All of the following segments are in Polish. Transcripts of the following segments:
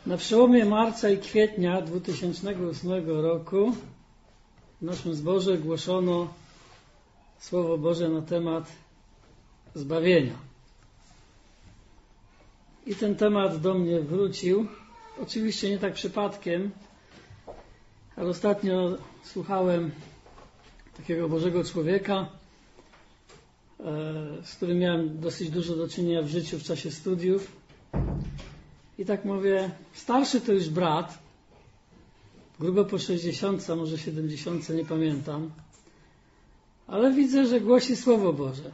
Na przełomie marca i kwietnia 2008 roku w naszym zborze głoszono Słowo Boże na temat zbawienia. I ten temat do mnie wrócił. Oczywiście nie tak przypadkiem, ale ostatnio słuchałem takiego Bożego człowieka, z którym miałem dosyć dużo do czynienia w życiu w czasie studiów. I tak mówię, starszy to już brat, grubo po 60, może 70, nie pamiętam, ale widzę, że głosi Słowo Boże.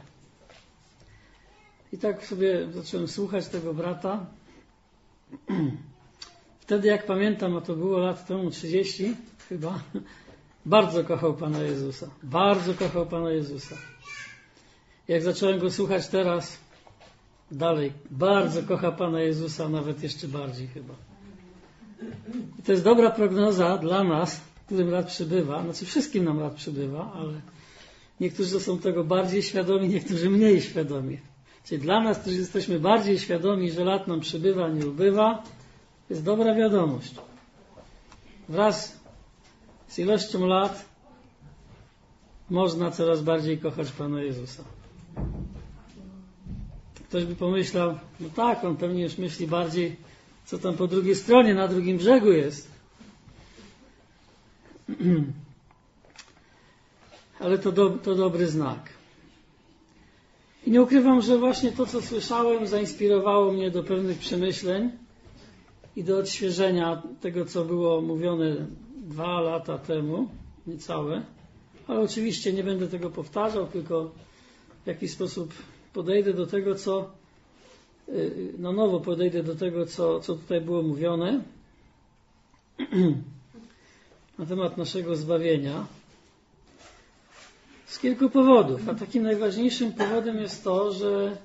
I tak sobie zacząłem słuchać tego brata. Wtedy, jak pamiętam, a to było lat temu 30 chyba, bardzo kochał Pana Jezusa. Bardzo kochał Pana Jezusa. Jak zacząłem go słuchać teraz, dalej, bardzo kocha Pana Jezusa, nawet jeszcze bardziej chyba. I to jest dobra prognoza dla nas, którym lat przybywa. Znaczy wszystkim nam lat przybywa, ale niektórzy są tego bardziej świadomi, niektórzy mniej świadomi. Czyli dla nas, którzy jesteśmy bardziej świadomi, że lat nam przybywa, nie ubywa, jest dobra wiadomość. Wraz z ilością lat można coraz bardziej kochać Pana Jezusa. Ktoś by pomyślał, no tak, on pewnie już myśli bardziej, co tam po drugiej stronie, na drugim brzegu jest. Ale to dobry znak. I nie ukrywam, że właśnie to, co słyszałem, zainspirowało mnie do pewnych przemyśleń i do odświeżenia tego, co było mówione 2 lata temu, niecałe. Ale oczywiście nie będę tego powtarzał, tylko w jakiś sposób podejdę do tego, na nowo podejdę do tego, co tutaj było mówione na temat naszego zbawienia z kilku powodów. A takim najważniejszym powodem jest to, że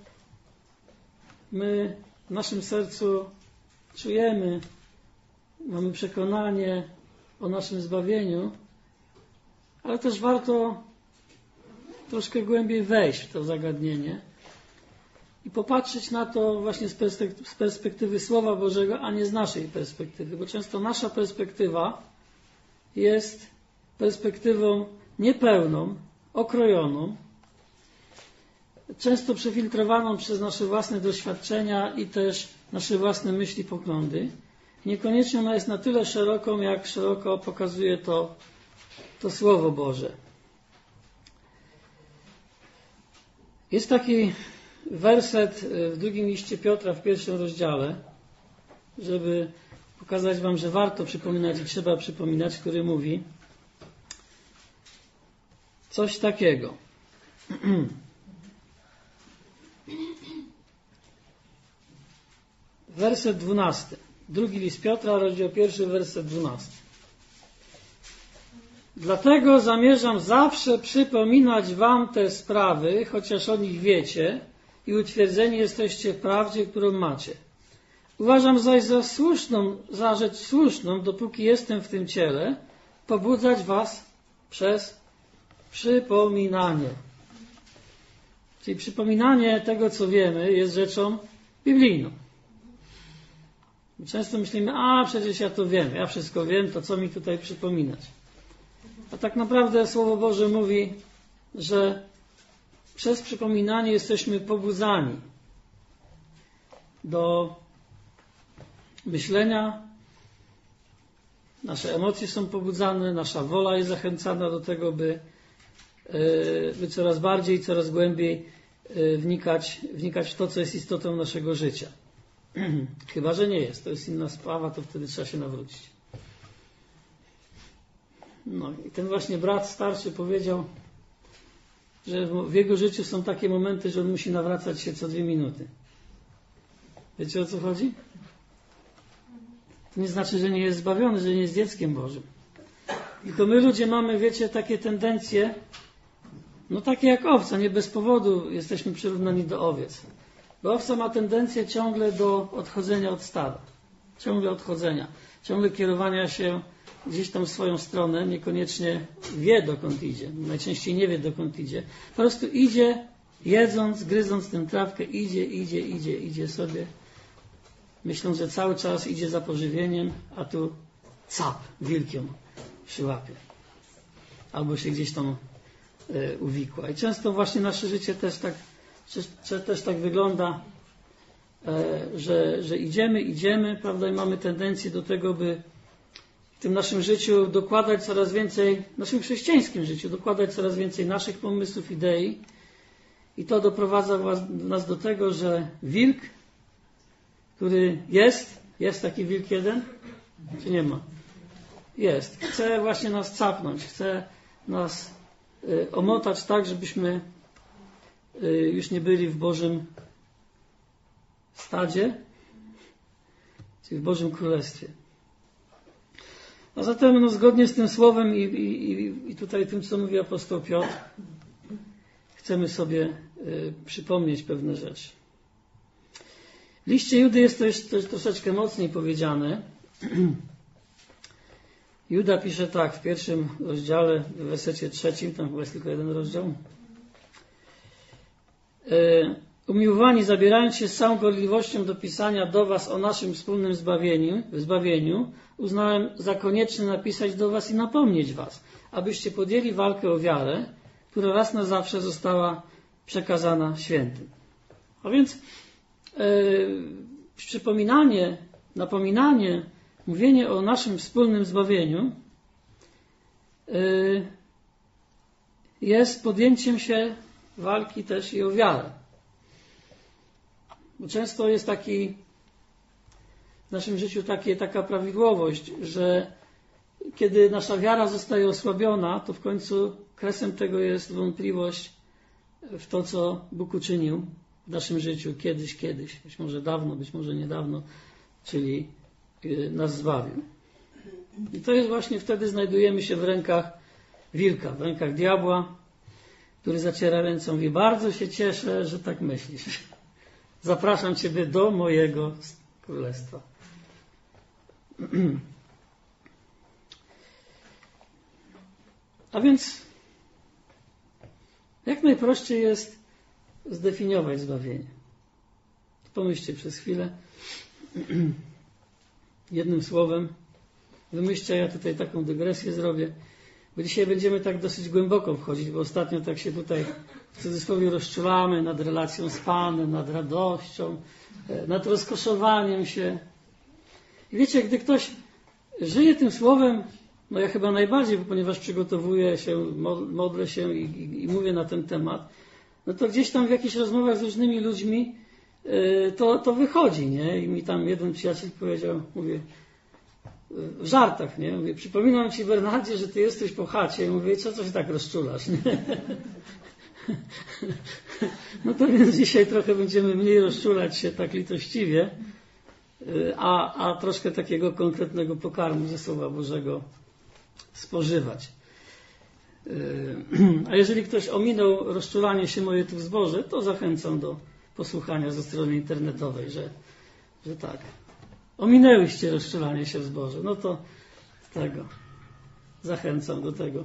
my w naszym sercu czujemy, mamy przekonanie o naszym zbawieniu, ale też warto troszkę głębiej wejść w to zagadnienie i popatrzeć na to właśnie z perspektywy Słowa Bożego, a nie z naszej perspektywy, bo często nasza perspektywa jest perspektywą niepełną, okrojoną, często przefiltrowaną przez nasze własne doświadczenia i też nasze własne myśli, poglądy. Niekoniecznie ona jest na tyle szeroką, jak szeroko pokazuje to Słowo Boże. Jest taki werset w drugim liście Piotra w 1 rozdziale, żeby pokazać wam, że warto przypominać i trzeba przypominać, który mówi coś takiego. Werset 12. Drugi list Piotra, rozdział 1, werset 12. Dlatego zamierzam zawsze przypominać wam te sprawy, chociaż o nich wiecie i utwierdzeni jesteście w prawdzie, którą macie. Uważam zaś za rzecz słuszną, dopóki jestem w tym ciele, pobudzać was przez przypominanie. Czyli przypominanie tego, co wiemy, jest rzeczą biblijną. Często myślimy, przecież ja to wiem, ja wszystko wiem, to co mi tutaj przypominać? A tak naprawdę Słowo Boże mówi, że przez przypominanie jesteśmy pobudzani do myślenia, nasze emocje są pobudzane, nasza wola jest zachęcana do tego, by coraz bardziej, coraz głębiej wnikać w to, co jest istotą naszego życia. Chyba że nie jest, to jest inna sprawa, to wtedy trzeba się nawrócić. No i ten właśnie brat starszy powiedział, że w jego życiu są takie momenty, że on musi nawracać się co 2 minuty. Wiecie, o co chodzi? To nie znaczy, że nie jest zbawiony, że nie jest dzieckiem Bożym. Tylko my ludzie mamy, wiecie, takie tendencje, takie jak owca, nie bez powodu jesteśmy przyrównani do owiec. Bo owca ma tendencję ciągle do odchodzenia od stada. Ciągle odchodzenia. Ciągle kierowania się gdzieś tam w swoją stronę, niekoniecznie wie, dokąd idzie. Najczęściej nie wie, dokąd idzie. Po prostu idzie, jedząc, gryząc tę trawkę, idzie sobie. myślą, że cały czas idzie za pożywieniem, a tu cap, wilkiem przyłapie. Albo się gdzieś tam uwikła. I często właśnie nasze życie też tak wygląda, że idziemy, prawda, i mamy tendencję do tego, by w tym naszym życiu dokładać coraz więcej, w naszym chrześcijańskim życiu dokładać coraz więcej naszych pomysłów, idei. I to doprowadza nas do tego, że wilk, który jest taki wilk jeden, czy nie ma? Jest. Chce właśnie nas capnąć, chce nas omotać tak, żebyśmy już nie byli w Bożym stadzie, czyli w Bożym Królestwie. A zatem zgodnie z tym słowem i tutaj tym, co mówi apostoł Piotr, chcemy sobie przypomnieć pewne rzeczy. W liście Judy jest to troszeczkę mocniej powiedziane. Juda pisze tak w 1 rozdziale, w wersecie 3, tam chyba jest tylko jeden rozdział. Umiłowani, zabierając się z całą gorliwością do pisania do was o naszym wspólnym zbawieniu, uznałem za konieczne napisać do was i napomnieć was, abyście podjęli walkę o wiarę, która raz na zawsze została przekazana świętym. A więc przypominanie, napominanie, mówienie o naszym wspólnym zbawieniu jest podjęciem się walki też i o wiarę. Bo często jest w naszym życiu taka prawidłowość, że kiedy nasza wiara zostaje osłabiona, to w końcu kresem tego jest wątpliwość w to, co Bóg uczynił w naszym życiu kiedyś, być może dawno, być może niedawno, czyli nas zbawił. I to jest właśnie wtedy znajdujemy się w rękach wilka, w rękach diabła, który zaciera ręce, mówi: bardzo się cieszę, że tak myślisz. Zapraszam Ciebie do mojego królestwa. A więc jak najprościej jest zdefiniować zbawienie. Pomyślcie przez chwilę. Jednym słowem, wymyślcie, ja tutaj taką dygresję zrobię, bo dzisiaj będziemy tak dosyć głęboko wchodzić, bo ostatnio tak się tutaj w cudzysłowie rozczulamy nad relacją z Panem, nad radością, nad rozkoszowaniem się. I wiecie, gdy ktoś żyje tym słowem, no ja chyba najbardziej, ponieważ przygotowuję się, modlę się i mówię na ten temat, no to gdzieś tam w jakichś rozmowach z różnymi ludźmi to wychodzi, nie? I mi tam jeden przyjaciel powiedział, mówię, w żartach, nie? Mówię, przypominam Ci, Bernardzie, że Ty jesteś po chacie. I mówię, co się tak rozczulasz, nie? No to więc dzisiaj trochę będziemy mniej rozczulać się tak litościwie, a troszkę takiego konkretnego pokarmu ze Słowa Bożego spożywać. A jeżeli ktoś ominął rozczulanie się moje tu w zborze, to zachęcam do posłuchania ze strony internetowej, że tak. Ominęłyście rozczulanie się w zborze. No to tego. Zachęcam do tego.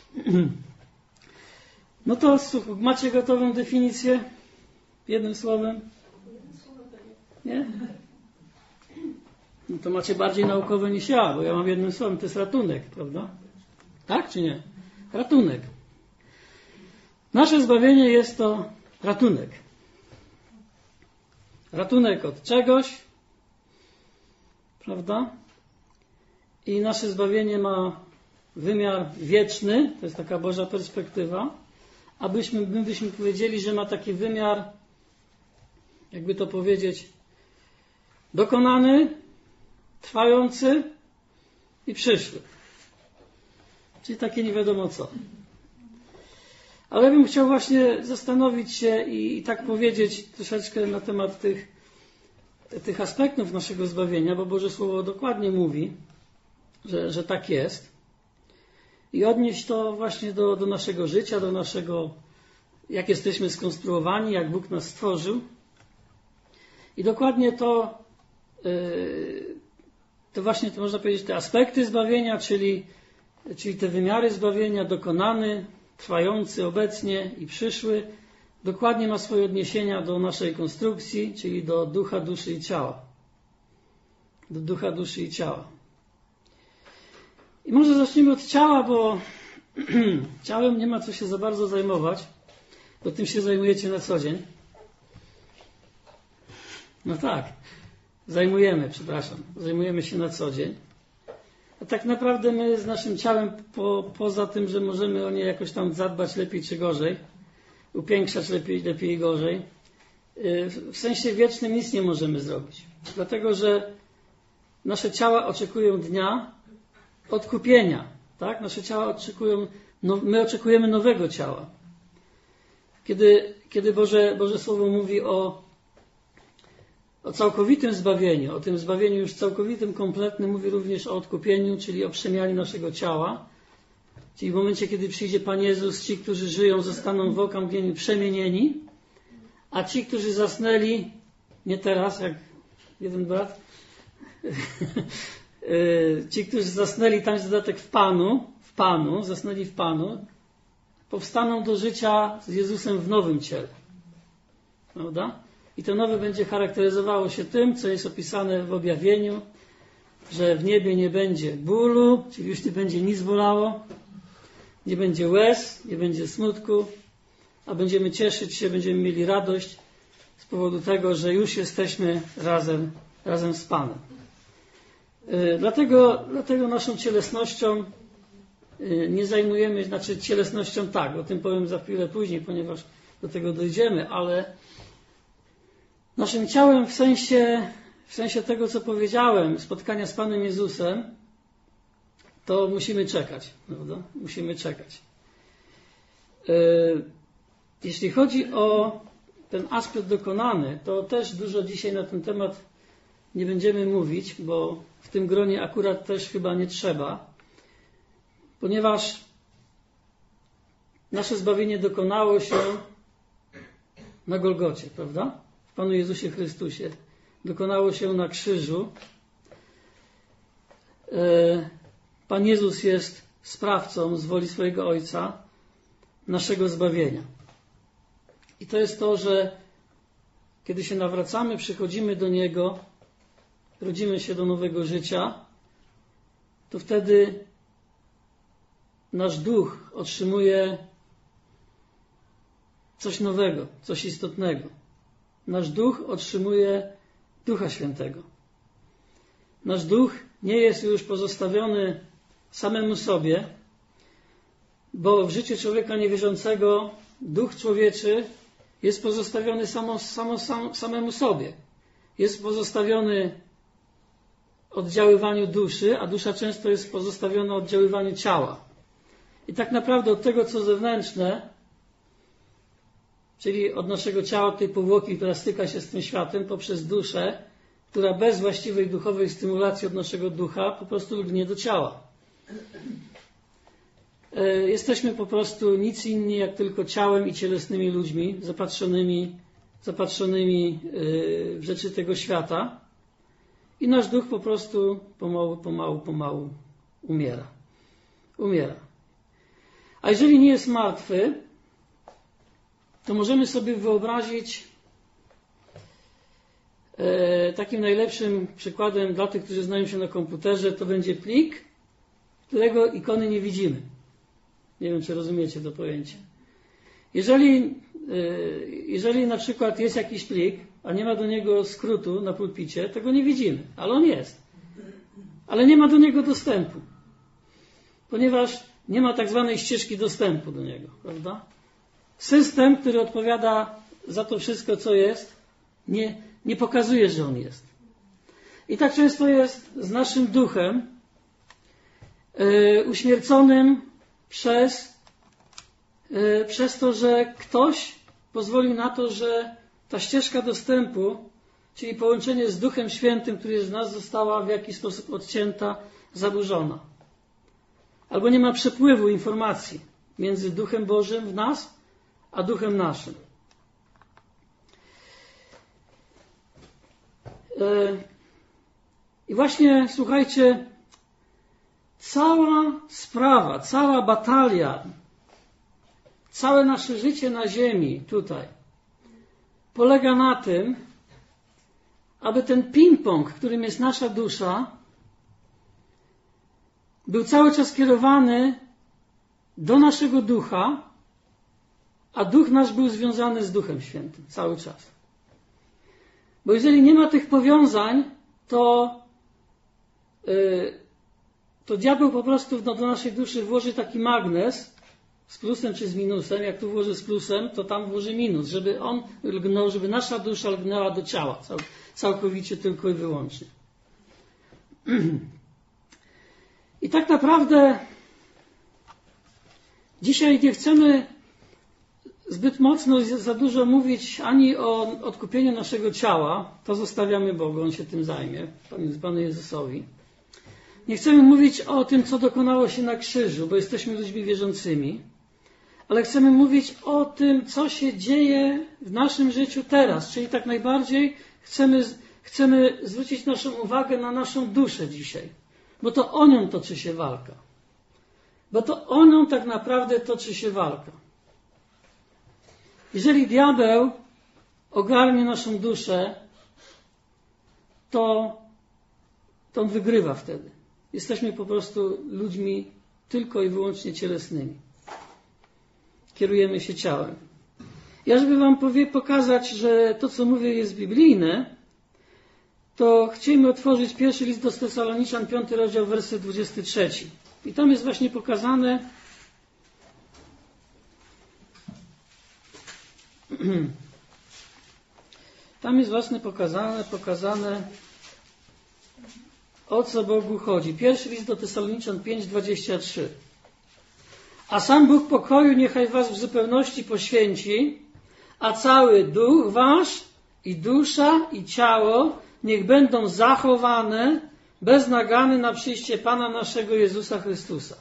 No to macie gotową definicję? Jednym słowem? Nie? No to macie bardziej naukowe niż ja, bo ja mam jednym słowem, to jest ratunek, prawda? Tak czy nie? Ratunek. Nasze zbawienie jest to ratunek. Ratunek od czegoś, prawda? I nasze zbawienie ma wymiar wieczny, to jest taka Boża perspektywa, my byśmy powiedzieli, że ma taki wymiar, jakby to powiedzieć, dokonany, trwający i przyszły. Czyli takie nie wiadomo co. Ale ja bym chciał właśnie zastanowić się i tak powiedzieć troszeczkę na temat tych aspektów naszego zbawienia, bo Boże Słowo dokładnie mówi, że tak jest. I odnieść to właśnie do naszego życia, do naszego, jak jesteśmy skonstruowani, jak Bóg nas stworzył. I dokładnie to właśnie, to można powiedzieć, te aspekty zbawienia, czyli te wymiary zbawienia, dokonany, trwający obecnie i przyszły, dokładnie ma swoje odniesienia do naszej konstrukcji, czyli do ducha, duszy i ciała. do ducha, duszy i ciała. I może zacznijmy od ciała, bo ciałem nie ma co się za bardzo zajmować, bo tym się zajmujecie na co dzień. No tak, zajmujemy się na co dzień. A tak naprawdę my z naszym ciałem, poza tym, że możemy o nie jakoś tam zadbać lepiej czy gorzej, upiększać lepiej i gorzej, w sensie wiecznym nic nie możemy zrobić. Dlatego, że nasze ciała oczekują dnia odkupienia. Tak? Nasze ciała oczekują, my oczekujemy nowego ciała. Kiedy Boże Słowo mówi o całkowitym zbawieniu, o tym zbawieniu już całkowitym, kompletnym, mówi również o odkupieniu, czyli o przemianie naszego ciała. Czyli w momencie, kiedy przyjdzie Pan Jezus, ci, którzy żyją, zostaną w okamgnieniu przemienieni, a ci, którzy zasnęli, nie teraz, jak jeden brat, ci, którzy zasnęli, tam jest dodatek zasnęli w Panu, powstaną do życia z Jezusem w nowym ciele. Prawda? I to nowe będzie charakteryzowało się tym, co jest opisane w objawieniu, że w niebie nie będzie bólu, czyli już nie będzie nic bolało, nie będzie łez, nie będzie smutku, a będziemy cieszyć się, będziemy mieli radość z powodu tego, że już jesteśmy razem z Panem. Dlatego naszą cielesnością nie zajmujemy, cielesnością tak, o tym powiem za chwilę później, ponieważ do tego dojdziemy, ale naszym ciałem w sensie tego, co powiedziałem, spotkania z Panem Jezusem, to musimy czekać, prawda? Musimy czekać. Jeśli chodzi o ten aspekt dokonany, to też dużo dzisiaj na ten temat nie będziemy mówić, bo w tym gronie akurat też chyba nie trzeba, ponieważ nasze zbawienie dokonało się na Golgocie, prawda? W Panu Jezusie Chrystusie. Dokonało się na krzyżu. Pan Jezus jest sprawcą z woli swojego Ojca naszego zbawienia. I to jest to, że kiedy się nawracamy, przychodzimy do Niego, rodzimy się do nowego życia, to wtedy nasz duch otrzymuje coś nowego, coś istotnego. Nasz duch otrzymuje Ducha Świętego. Nasz duch nie jest już pozostawiony samemu sobie, bo w życiu człowieka niewierzącego duch człowieczy jest pozostawiony samemu sobie. Jest pozostawiony oddziaływaniu duszy, a dusza często jest pozostawiona oddziaływaniu ciała. I tak naprawdę od tego, co zewnętrzne, czyli od naszego ciała, tej powłoki, która styka się z tym światem, poprzez duszę, która bez właściwej duchowej stymulacji od naszego ducha po prostu lgnie do ciała. Jesteśmy po prostu nic inni jak tylko ciałem i cielesnymi ludźmi zapatrzonymi w rzeczy tego świata i nasz duch po prostu pomału umiera. A jeżeli nie jest martwy, to możemy sobie wyobrazić takim najlepszym przykładem dla tych, którzy znają się na komputerze, to będzie plik, którego ikony nie widzimy. Nie wiem, czy rozumiecie to pojęcie. Jeżeli na przykład jest jakiś plik, a nie ma do niego skrótu na pulpicie, to go nie widzimy, ale on jest. Ale nie ma do niego dostępu, ponieważ nie ma tak zwanej ścieżki dostępu do niego, prawda? System, który odpowiada za to wszystko, co jest, nie pokazuje, że on jest. I tak często jest z naszym duchem uśmierconym przez to, że ktoś pozwolił na to, że ta ścieżka dostępu, czyli połączenie z Duchem Świętym, który jest w nas, została w jakiś sposób odcięta, zaburzona. Albo nie ma przepływu informacji między Duchem Bożym w nas, a Duchem naszym. I właśnie, słuchajcie, cała sprawa, cała batalia, całe nasze życie na ziemi tutaj polega na tym, aby ten ping-pong, którym jest nasza dusza, był cały czas kierowany do naszego ducha, a duch nasz był związany z Duchem Świętym cały czas. Bo jeżeli nie ma tych powiązań, to diabeł po prostu do naszej duszy włoży taki magnes z plusem czy z minusem. Jak tu włoży z plusem, to tam włoży minus, żeby on lgnął, żeby nasza dusza lgnęła do ciała całkowicie tylko i wyłącznie. I tak naprawdę dzisiaj nie chcemy zbyt mocno, za dużo mówić ani o odkupieniu naszego ciała. To zostawiamy Bogu, On się tym zajmie, Panu Jezusowi. Nie chcemy mówić o tym, co dokonało się na krzyżu, bo jesteśmy ludźmi wierzącymi. Ale chcemy mówić o tym, co się dzieje w naszym życiu teraz. Czyli tak najbardziej chcemy zwrócić naszą uwagę na naszą duszę dzisiaj. Bo to o nią toczy się walka. Bo to o nią tak naprawdę toczy się walka. Jeżeli diabeł ogarnie naszą duszę, to on wygrywa wtedy. Jesteśmy po prostu ludźmi tylko i wyłącznie cielesnymi. Kierujemy się ciałem. Ja, żeby wam pokazać, że to, co mówię, jest biblijne, to chcielibyśmy otworzyć pierwszy list do Tesaloniczan, 5 rozdział, werset 23. I tam jest właśnie pokazane, pokazane, o co Bogu chodzi. Pierwszy list do Tesaloniczan 5:23. A sam Bóg pokoju niechaj was w zupełności poświęci, a cały duch wasz i dusza i ciało niech będą zachowane bez nagany na przyjście Pana naszego Jezusa Chrystusa.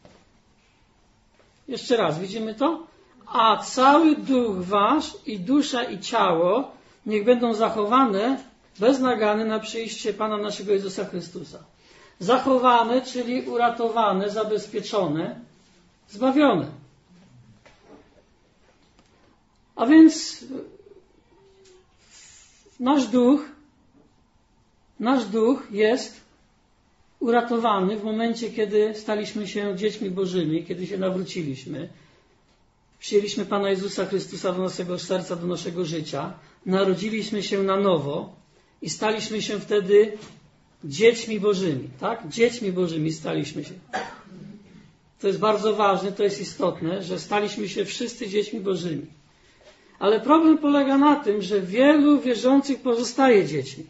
Jeszcze raz, widzimy to? A cały duch wasz i dusza i ciało niech będą zachowane bez nagany na przyjście Pana naszego Jezusa Chrystusa. Zachowane, czyli uratowane, zabezpieczone, zbawione. A więc nasz duch jest uratowany w momencie, kiedy staliśmy się dziećmi Bożymi, kiedy się nawróciliśmy. Przyjęliśmy Pana Jezusa Chrystusa do naszego serca, do naszego życia. Narodziliśmy się na nowo i staliśmy się wtedy dziećmi Bożymi. Tak? Dziećmi Bożymi staliśmy się. To jest bardzo ważne, to jest istotne, że staliśmy się wszyscy dziećmi Bożymi. Ale problem polega na tym, że wielu wierzących pozostaje dziećmi.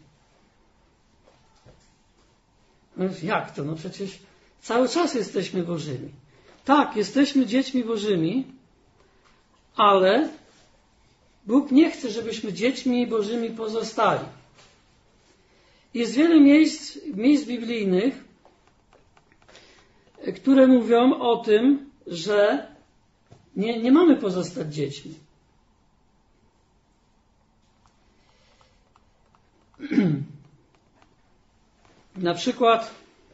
No jak to? No przecież cały czas jesteśmy Bożymi. Tak, jesteśmy dziećmi Bożymi, ale Bóg nie chce, żebyśmy dziećmi Bożymi pozostali. Jest wiele miejsc biblijnych, które mówią o tym, że nie mamy pozostać dziećmi. Na przykład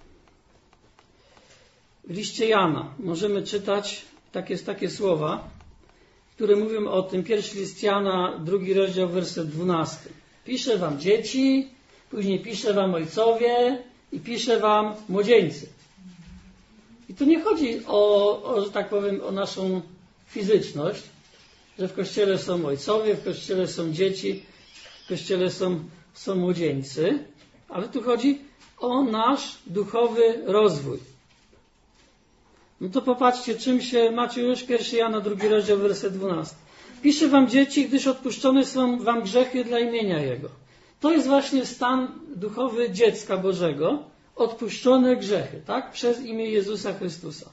w liście Jana możemy czytać takie słowa, które mówią o tym. Pierwszy list Jana, 2 rozdział, werset 12. Piszę wam dzieci, później piszę wam ojcowie i piszę wam młodzieńcy. I tu nie chodzi że tak powiem, o naszą fizyczność, że w Kościele są ojcowie, w Kościele są dzieci, w Kościele są młodzieńcy, ale tu chodzi o nasz duchowy rozwój. No to popatrzcie, czym się macie już 1 Jana, 2 rozdział, werset 12. Piszę wam dzieci, gdyż odpuszczone są wam grzechy dla imienia Jego. To jest właśnie stan duchowy dziecka Bożego, odpuszczone grzechy, tak? Przez imię Jezusa Chrystusa.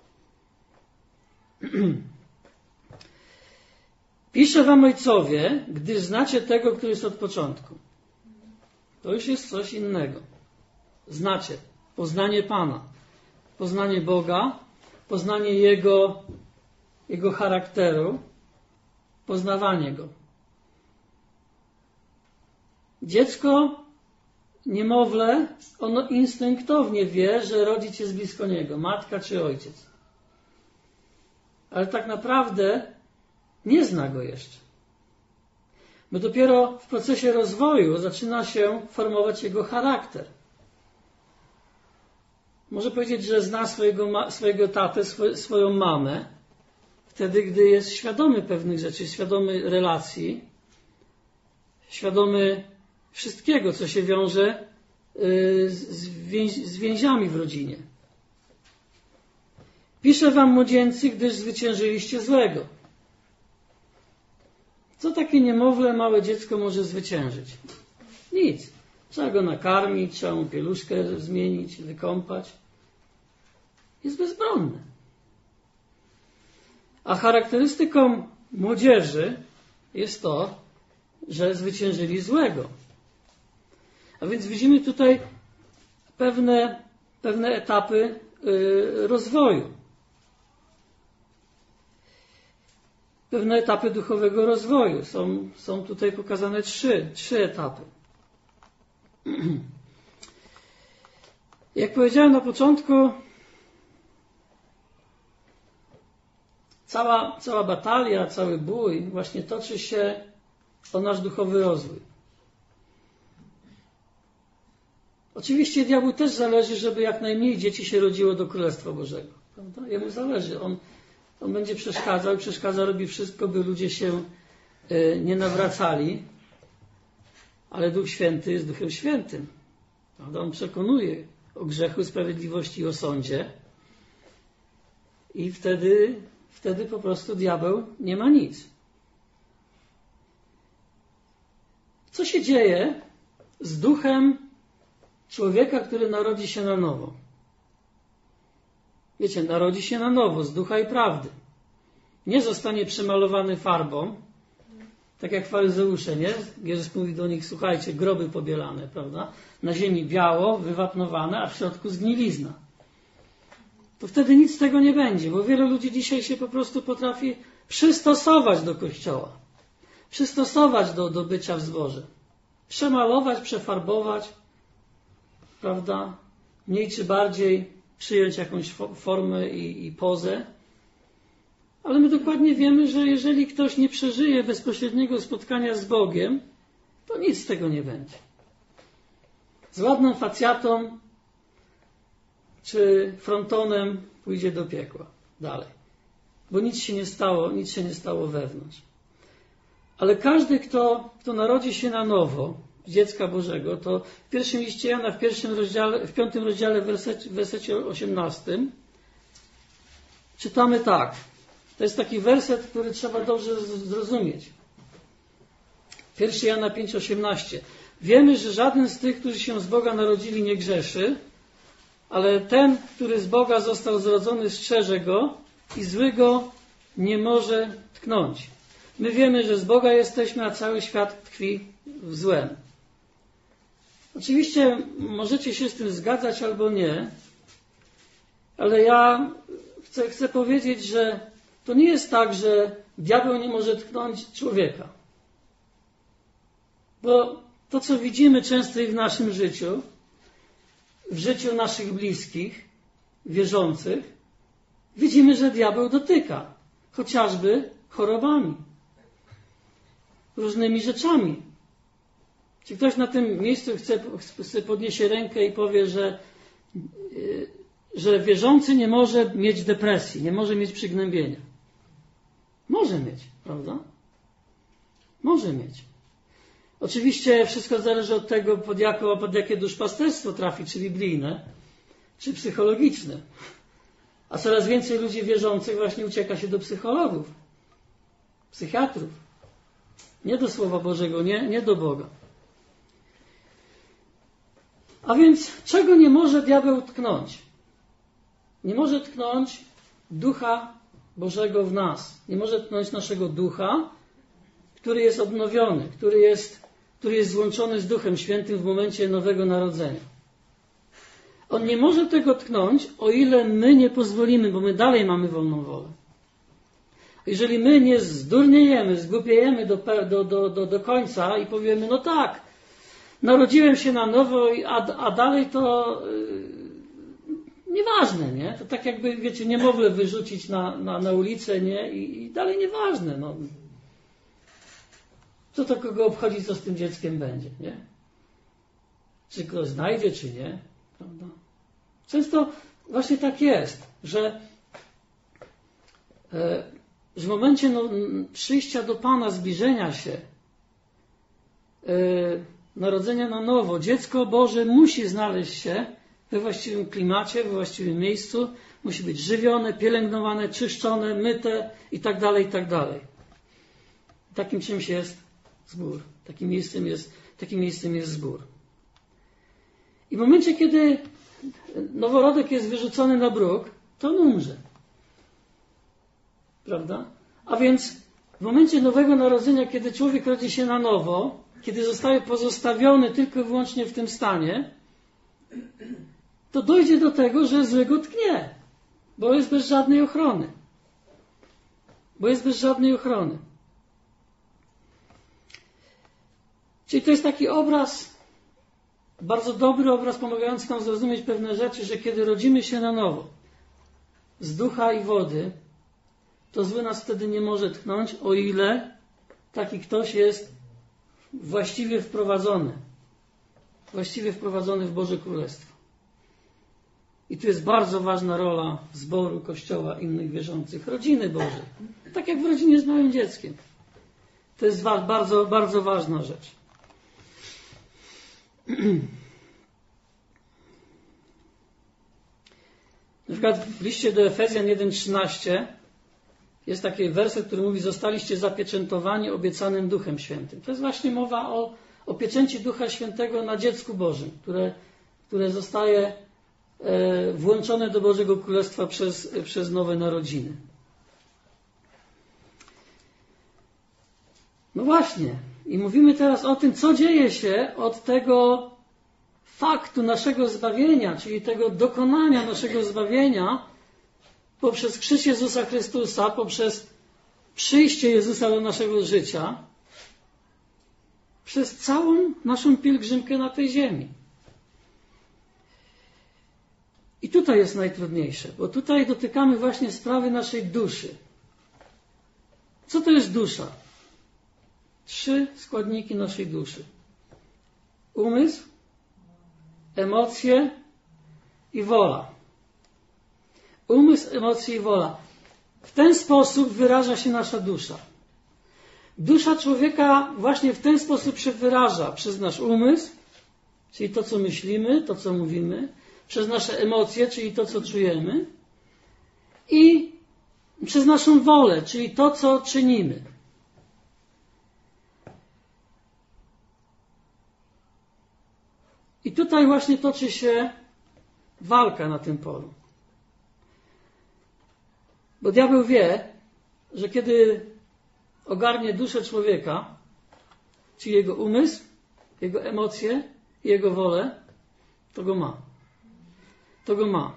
Piszę wam ojcowie, gdyż znacie tego, który jest od początku. To już jest coś innego. Znacie. Poznanie Pana. Poznanie Boga. Poznanie Jego charakteru. Poznawanie Go. Dziecko, niemowlę, ono instynktownie wie, że rodzic jest blisko niego. Matka czy ojciec. Ale tak naprawdę nie zna Go jeszcze. bo dopiero w procesie rozwoju zaczyna się formować jego charakter. Może powiedzieć, że zna swojego tatę, swoją mamę, wtedy, gdy jest świadomy pewnych rzeczy, świadomy relacji, świadomy wszystkiego, co się wiąże z więziami w rodzinie. Piszę wam, młodzieńcy, gdyż zwyciężyliście złego. Co takie niemowlę, małe dziecko może zwyciężyć? Nic. Trzeba go nakarmić, trzeba mu pieluszkę zmienić, wykąpać. Jest bezbronny. A charakterystyką młodzieży jest to, że zwyciężyli złego. A więc widzimy tutaj pewne etapy rozwoju. Pewne etapy duchowego rozwoju. Są tutaj pokazane trzy etapy. Jak powiedziałem na początku, cała batalia, cały bój właśnie toczy się o nasz duchowy rozwój. Oczywiście diabłu też zależy, żeby jak najmniej dzieci się rodziło do Królestwa Bożego. Prawda? Jemu zależy. On będzie przeszkadza, robi wszystko, by ludzie się nie nawracali, ale Duch Święty jest Duchem Świętym. Prawda? On przekonuje o grzechu, sprawiedliwości i o sądzie i wtedy po prostu diabeł nie ma nic. Co się dzieje z duchem człowieka, który narodzi się na nowo? Wiecie, narodzi się na nowo z ducha i prawdy. Nie zostanie przemalowany farbą, tak jak faryzeusze, nie? Jezus mówi do nich, słuchajcie, groby pobielane, prawda? Na ziemi biało, wywapnowane, a w środku zgnilizna. To wtedy nic z tego nie będzie, bo wielu ludzi dzisiaj się po prostu potrafi przystosować do Kościoła. Przystosować do bycia w zborze. Przemalować, przefarbować, prawda? Mniej czy bardziej przyjąć jakąś formę i pozę. Ale my dokładnie wiemy, że jeżeli ktoś nie przeżyje bezpośredniego spotkania z Bogiem, to nic z tego nie będzie. Z ładną facjatą czy frontonem pójdzie do piekła dalej. Bo nic się nie stało wewnątrz. Ale każdy, kto narodzi się na nowo, dziecka Bożego, to w pierwszym liście Jana, w 5 rozdziale, w wersecie 18 czytamy tak. To jest taki werset, który trzeba dobrze zrozumieć. 1 Jana 5,18. Wiemy, że żaden z tych, którzy się z Boga narodzili, nie grzeszy, ale ten, który z Boga został zrodzony, strzeże go i zły go nie może tknąć. My wiemy, że z Boga jesteśmy, a cały świat tkwi w złem. Oczywiście możecie się z tym zgadzać albo nie, ale ja chcę powiedzieć, że to nie jest tak, że diabeł nie może tknąć człowieka. Bo to, co widzimy często i w naszym życiu, w życiu naszych bliskich, wierzących, widzimy, że diabeł dotyka. Chociażby chorobami. Różnymi rzeczami. Czy ktoś na tym miejscu chce podniesie rękę i powie, że wierzący nie może mieć depresji, nie może mieć przygnębienia? Może mieć, prawda? Może mieć. Oczywiście wszystko zależy od tego, pod jakie duszpasterstwo trafi, czy biblijne, czy psychologiczne. A coraz więcej ludzi wierzących właśnie ucieka się do psychologów, psychiatrów. Nie do Słowa Bożego, nie do Boga. A więc czego nie może diabeł tknąć? Nie może tknąć Ducha Bożego w nas. Nie może tknąć naszego ducha, który jest odnowiony, który jest złączony z Duchem Świętym w momencie nowego narodzenia. On nie może tego tknąć, o ile my nie pozwolimy, bo my dalej mamy wolną wolę. Jeżeli my nie zdurniejemy, zgłupiejemy do końca i powiemy, no tak, narodziłem się na nowo, a dalej to nieważne, nie? To tak jakby, wiecie, niemowlę wyrzucić na ulicę, nie? I dalej nieważne, no. Co to kogo obchodzi, co z tym dzieckiem będzie, nie? Czy go znajdzie, czy nie, prawda? Często właśnie tak jest, że w momencie przyjścia do Pana, zbliżenia się, narodzenia na nowo, dziecko Boże musi znaleźć się we właściwym klimacie, we właściwym miejscu, musi być żywione, pielęgnowane, czyszczone, myte i tak dalej, i tak dalej. Takim czymś jest zbór. Takim miejscem jest zbór. I w momencie, kiedy noworodek jest wyrzucony na bruk, to on umrze. Prawda? A więc w momencie nowego narodzenia, kiedy człowiek rodzi się na nowo, kiedy zostaje pozostawiony tylko i wyłącznie w tym stanie, to dojdzie do tego, że zły go tknie, bo jest bez żadnej ochrony. Czyli to jest taki obraz, bardzo dobry obraz, pomagający nam zrozumieć pewne rzeczy, że kiedy rodzimy się na nowo z ducha i wody, to zły nas wtedy nie może tknąć, o ile taki ktoś jest właściwie wprowadzony w Boże Królestwo. I tu jest bardzo ważna rola zboru, Kościoła, innych wierzących, rodziny Bożej. Tak jak w rodzinie z małym dzieckiem. To jest bardzo, bardzo ważna rzecz. Na przykład w liście do Efezjan 1:13 jest taki werset, który mówi: zostaliście zapieczętowani obiecanym Duchem Świętym. To jest właśnie mowa o pieczęci Ducha Świętego na dziecku Bożym, które zostaje włączone do Bożego Królestwa przez nowe narodziny. No właśnie. I mówimy teraz o tym, co dzieje się od tego faktu naszego zbawienia, czyli tego dokonania naszego zbawienia poprzez krzyż Jezusa Chrystusa, poprzez przyjście Jezusa do naszego życia, przez całą naszą pielgrzymkę na tej ziemi. I tutaj jest najtrudniejsze, bo tutaj dotykamy właśnie sprawy naszej duszy. Co to jest dusza? 3 składniki naszej duszy. Umysł, emocje i wola. Umysł, emocje i wola. W ten sposób wyraża się nasza dusza. Dusza człowieka właśnie w ten sposób się wyraża przez nasz umysł, czyli to, co myślimy, to, co mówimy, przez nasze emocje, czyli to, co czujemy, i przez naszą wolę, czyli to, co czynimy. I tutaj właśnie toczy się walka na tym polu. Bo diabeł wie, że kiedy ogarnie duszę człowieka, czyli jego umysł, jego emocje i jego wolę, to go ma. To go ma.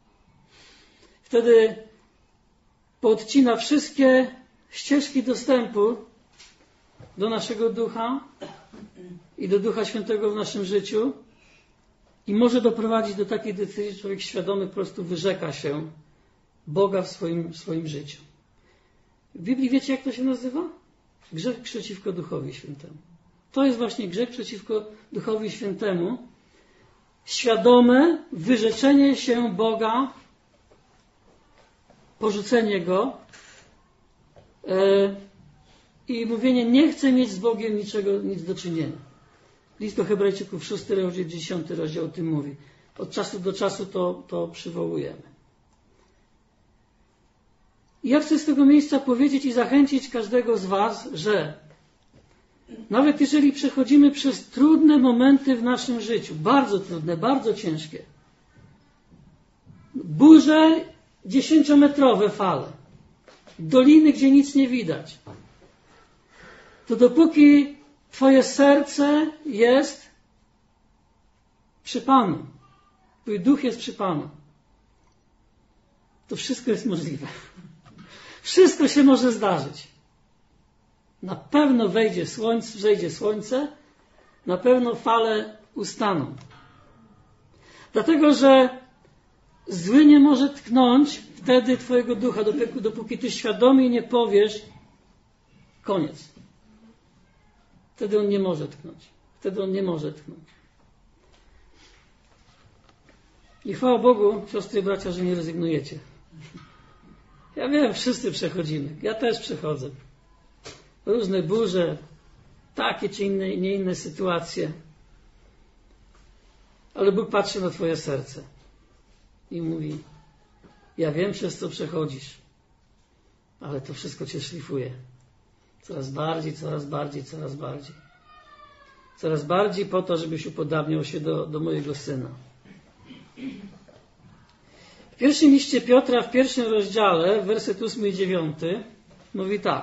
Wtedy poodcina wszystkie ścieżki dostępu do naszego ducha i do Ducha Świętego w naszym życiu i może doprowadzić do takiej decyzji, że człowiek świadomy po prostu wyrzeka się Boga w swoim życiu. W Biblii wiecie, jak to się nazywa? Grzech przeciwko Duchowi Świętemu. To jest właśnie grzech przeciwko Duchowi Świętemu. Świadome wyrzeczenie się Boga, porzucenie Go i mówienie: nie chcę mieć z Bogiem nic do czynienia. List do Hebrajczyków, 6 rozdział, 10 rozdział o tym mówi. Od czasu do czasu to przywołujemy. I ja chcę z tego miejsca powiedzieć i zachęcić każdego z was, że nawet jeżeli przechodzimy przez trudne momenty w naszym życiu, bardzo trudne, bardzo ciężkie, burze 10-metrowe fale, doliny, gdzie nic nie widać, to dopóki twoje serce jest przy Panu, twój duch jest przy Panu, to wszystko jest możliwe. Wszystko się może zdarzyć. Na pewno wzejdzie słońce, na pewno fale ustaną. Dlatego, że zły nie może tknąć wtedy twojego ducha, dopóki ty świadomie nie powiesz: koniec. Wtedy on nie może tknąć. Wtedy on nie może tknąć. I chwała Bogu, siostry i bracia, że nie rezygnujecie. Ja wiem, wszyscy przechodzimy. Ja też przechodzę. Różne burze, takie czy nie inne sytuacje. Ale Bóg patrzy na twoje serce i mówi: ja wiem, przez co przechodzisz, ale to wszystko cię szlifuje. Coraz bardziej, coraz bardziej, coraz bardziej. Coraz bardziej po to, żebyś upodabniał się do mojego Syna. W pierwszym liście Piotra, w 1 rozdziale, werset 8 i 9, mówi tak.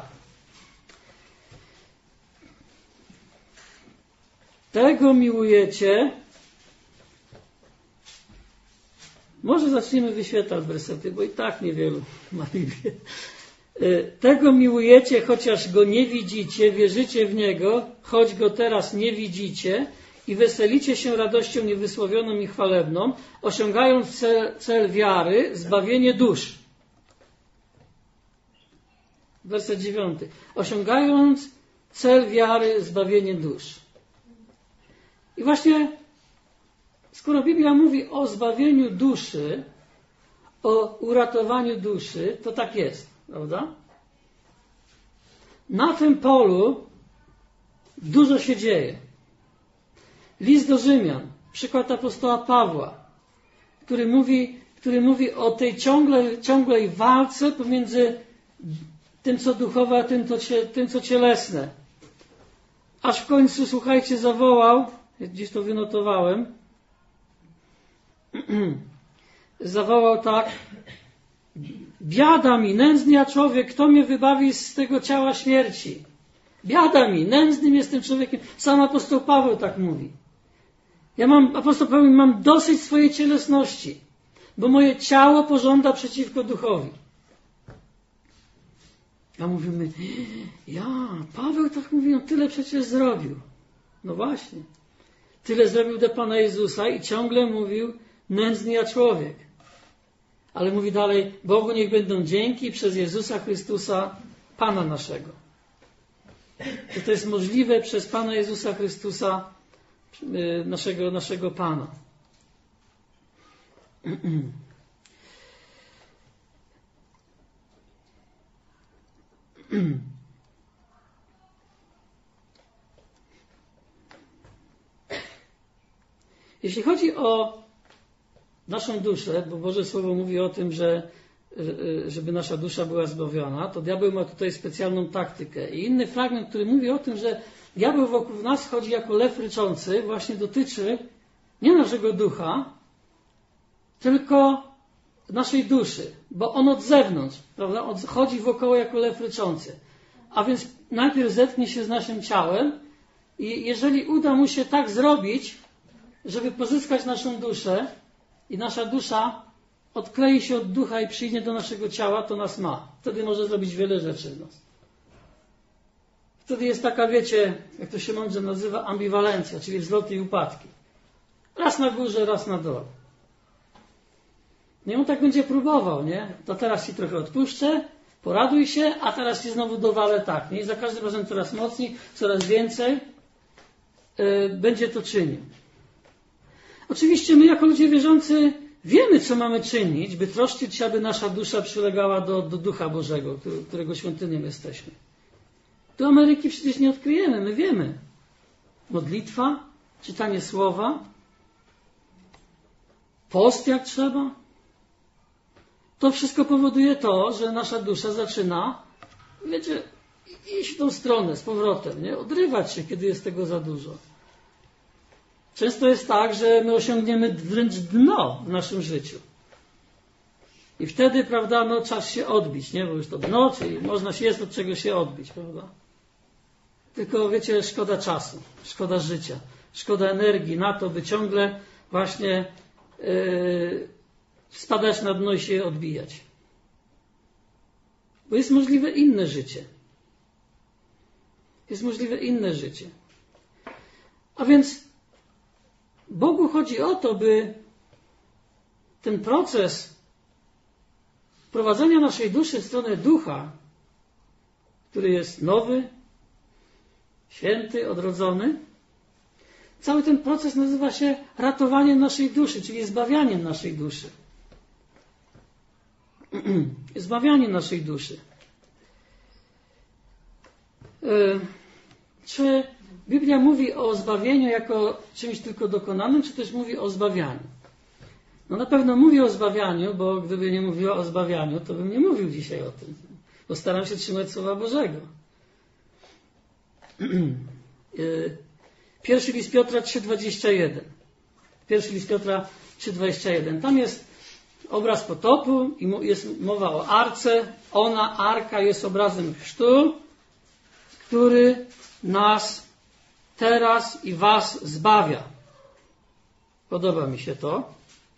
Tego miłujecie. Może zaczniemy wyświetlać wersety, bo i tak niewielu ma Biblię. Tego miłujecie, chociaż Go nie widzicie, wierzycie w Niego, choć Go teraz nie widzicie i weselicie się radością niewysłowioną i chwalebną, osiągając cel wiary, zbawienie dusz. Werset 9. Osiągając cel wiary, zbawienie dusz. I właśnie, skoro Biblia mówi o zbawieniu duszy, o uratowaniu duszy, to tak jest, prawda? Na tym polu dużo się dzieje. List do Rzymian, przykład apostoła Pawła, który mówi o tej ciągłej walce pomiędzy tym, co duchowe, a tym, co cielesne. Aż w końcu, słuchajcie, zawołał, gdzieś to wynotowałem, zawołał tak: biada mi, nędzny ja człowiek, kto mnie wybawi z tego ciała śmierci? Biada mi, nędznym jestem człowiekiem. Sam apostoł Paweł tak mówi. Apostoł Paweł, mam dosyć swojej cielesności, bo moje ciało pożąda przeciwko duchowi. A mówimy, Paweł tak mówi, on tyle przecież zrobił. No właśnie. Tyle zrobił dla Pana Jezusa i ciągle mówił, nędzny ja człowiek. Ale mówi dalej, Bogu niech będą dzięki przez Jezusa Chrystusa, Pana naszego. To jest możliwe przez Pana Jezusa Chrystusa, naszego Pana. Jeśli chodzi o naszą duszę, bo Boże Słowo mówi o tym, żeby nasza dusza była zbawiona, to diabeł ma tutaj specjalną taktykę. I inny fragment, który mówi o tym, że diabeł wokół nas chodzi jako lew ryczący, właśnie dotyczy nie naszego ducha, tylko naszej duszy, bo on od zewnątrz, prawda, chodzi wokoło jako lew ryczący. A więc najpierw zetknie się z naszym ciałem i jeżeli uda mu się tak zrobić, żeby pozyskać naszą duszę i nasza dusza odklei się od ducha i przyjdzie do naszego ciała, to nas ma. Wtedy może zrobić wiele rzeczy w nas. Wtedy jest taka, wiecie, jak to się mądrze nazywa, ambiwalencja, czyli wzloty i upadki. Raz na górze, raz na dole. No i on tak będzie próbował, nie? To teraz ci trochę odpuszczę, poraduj się, a teraz ci znowu dowalę tak, nie? I za każdym razem coraz mocniej, coraz więcej będzie to czynił. Oczywiście my jako ludzie wierzący wiemy, co mamy czynić, by troszczyć się, aby nasza dusza przylegała do Ducha Bożego, którego świątynią jesteśmy. Tu Ameryki przecież nie odkryjemy, my wiemy. Modlitwa, czytanie słowa, post jak trzeba. To wszystko powoduje to, że nasza dusza zaczyna, wiecie, iść w tą stronę z powrotem, nie? Odrywać się, kiedy jest tego za dużo. Często jest tak, że my osiągniemy wręcz dno w naszym życiu. I wtedy, prawda, no czas się odbić, nie? Bo już to dno, czyli jest od czego się odbić, prawda? Tylko, wiecie, szkoda czasu, szkoda życia, szkoda energii na to, by ciągle właśnie spadać na dno i się odbijać. Bo jest możliwe inne życie. Jest możliwe inne życie. A więc Bogu chodzi o to, by ten proces prowadzenia naszej duszy w stronę ducha, który jest nowy, święty, odrodzony. Cały ten proces nazywa się ratowaniem naszej duszy, czyli zbawianiem naszej duszy. Zbawianie naszej duszy. Czy Biblia mówi o zbawieniu jako czymś tylko dokonanym, czy też mówi o zbawianiu? No na pewno mówi o zbawianiu, bo gdyby nie mówiła o zbawianiu, to bym nie mówił dzisiaj o tym. Bo staram się trzymać Słowa Bożego. Pierwszy list Piotra 3,21. Pierwszy list Piotra 3,21. Tam jest obraz potopu i jest mowa o arce. Arka jest obrazem chrztu, który nas teraz i was zbawia. Podoba mi się to.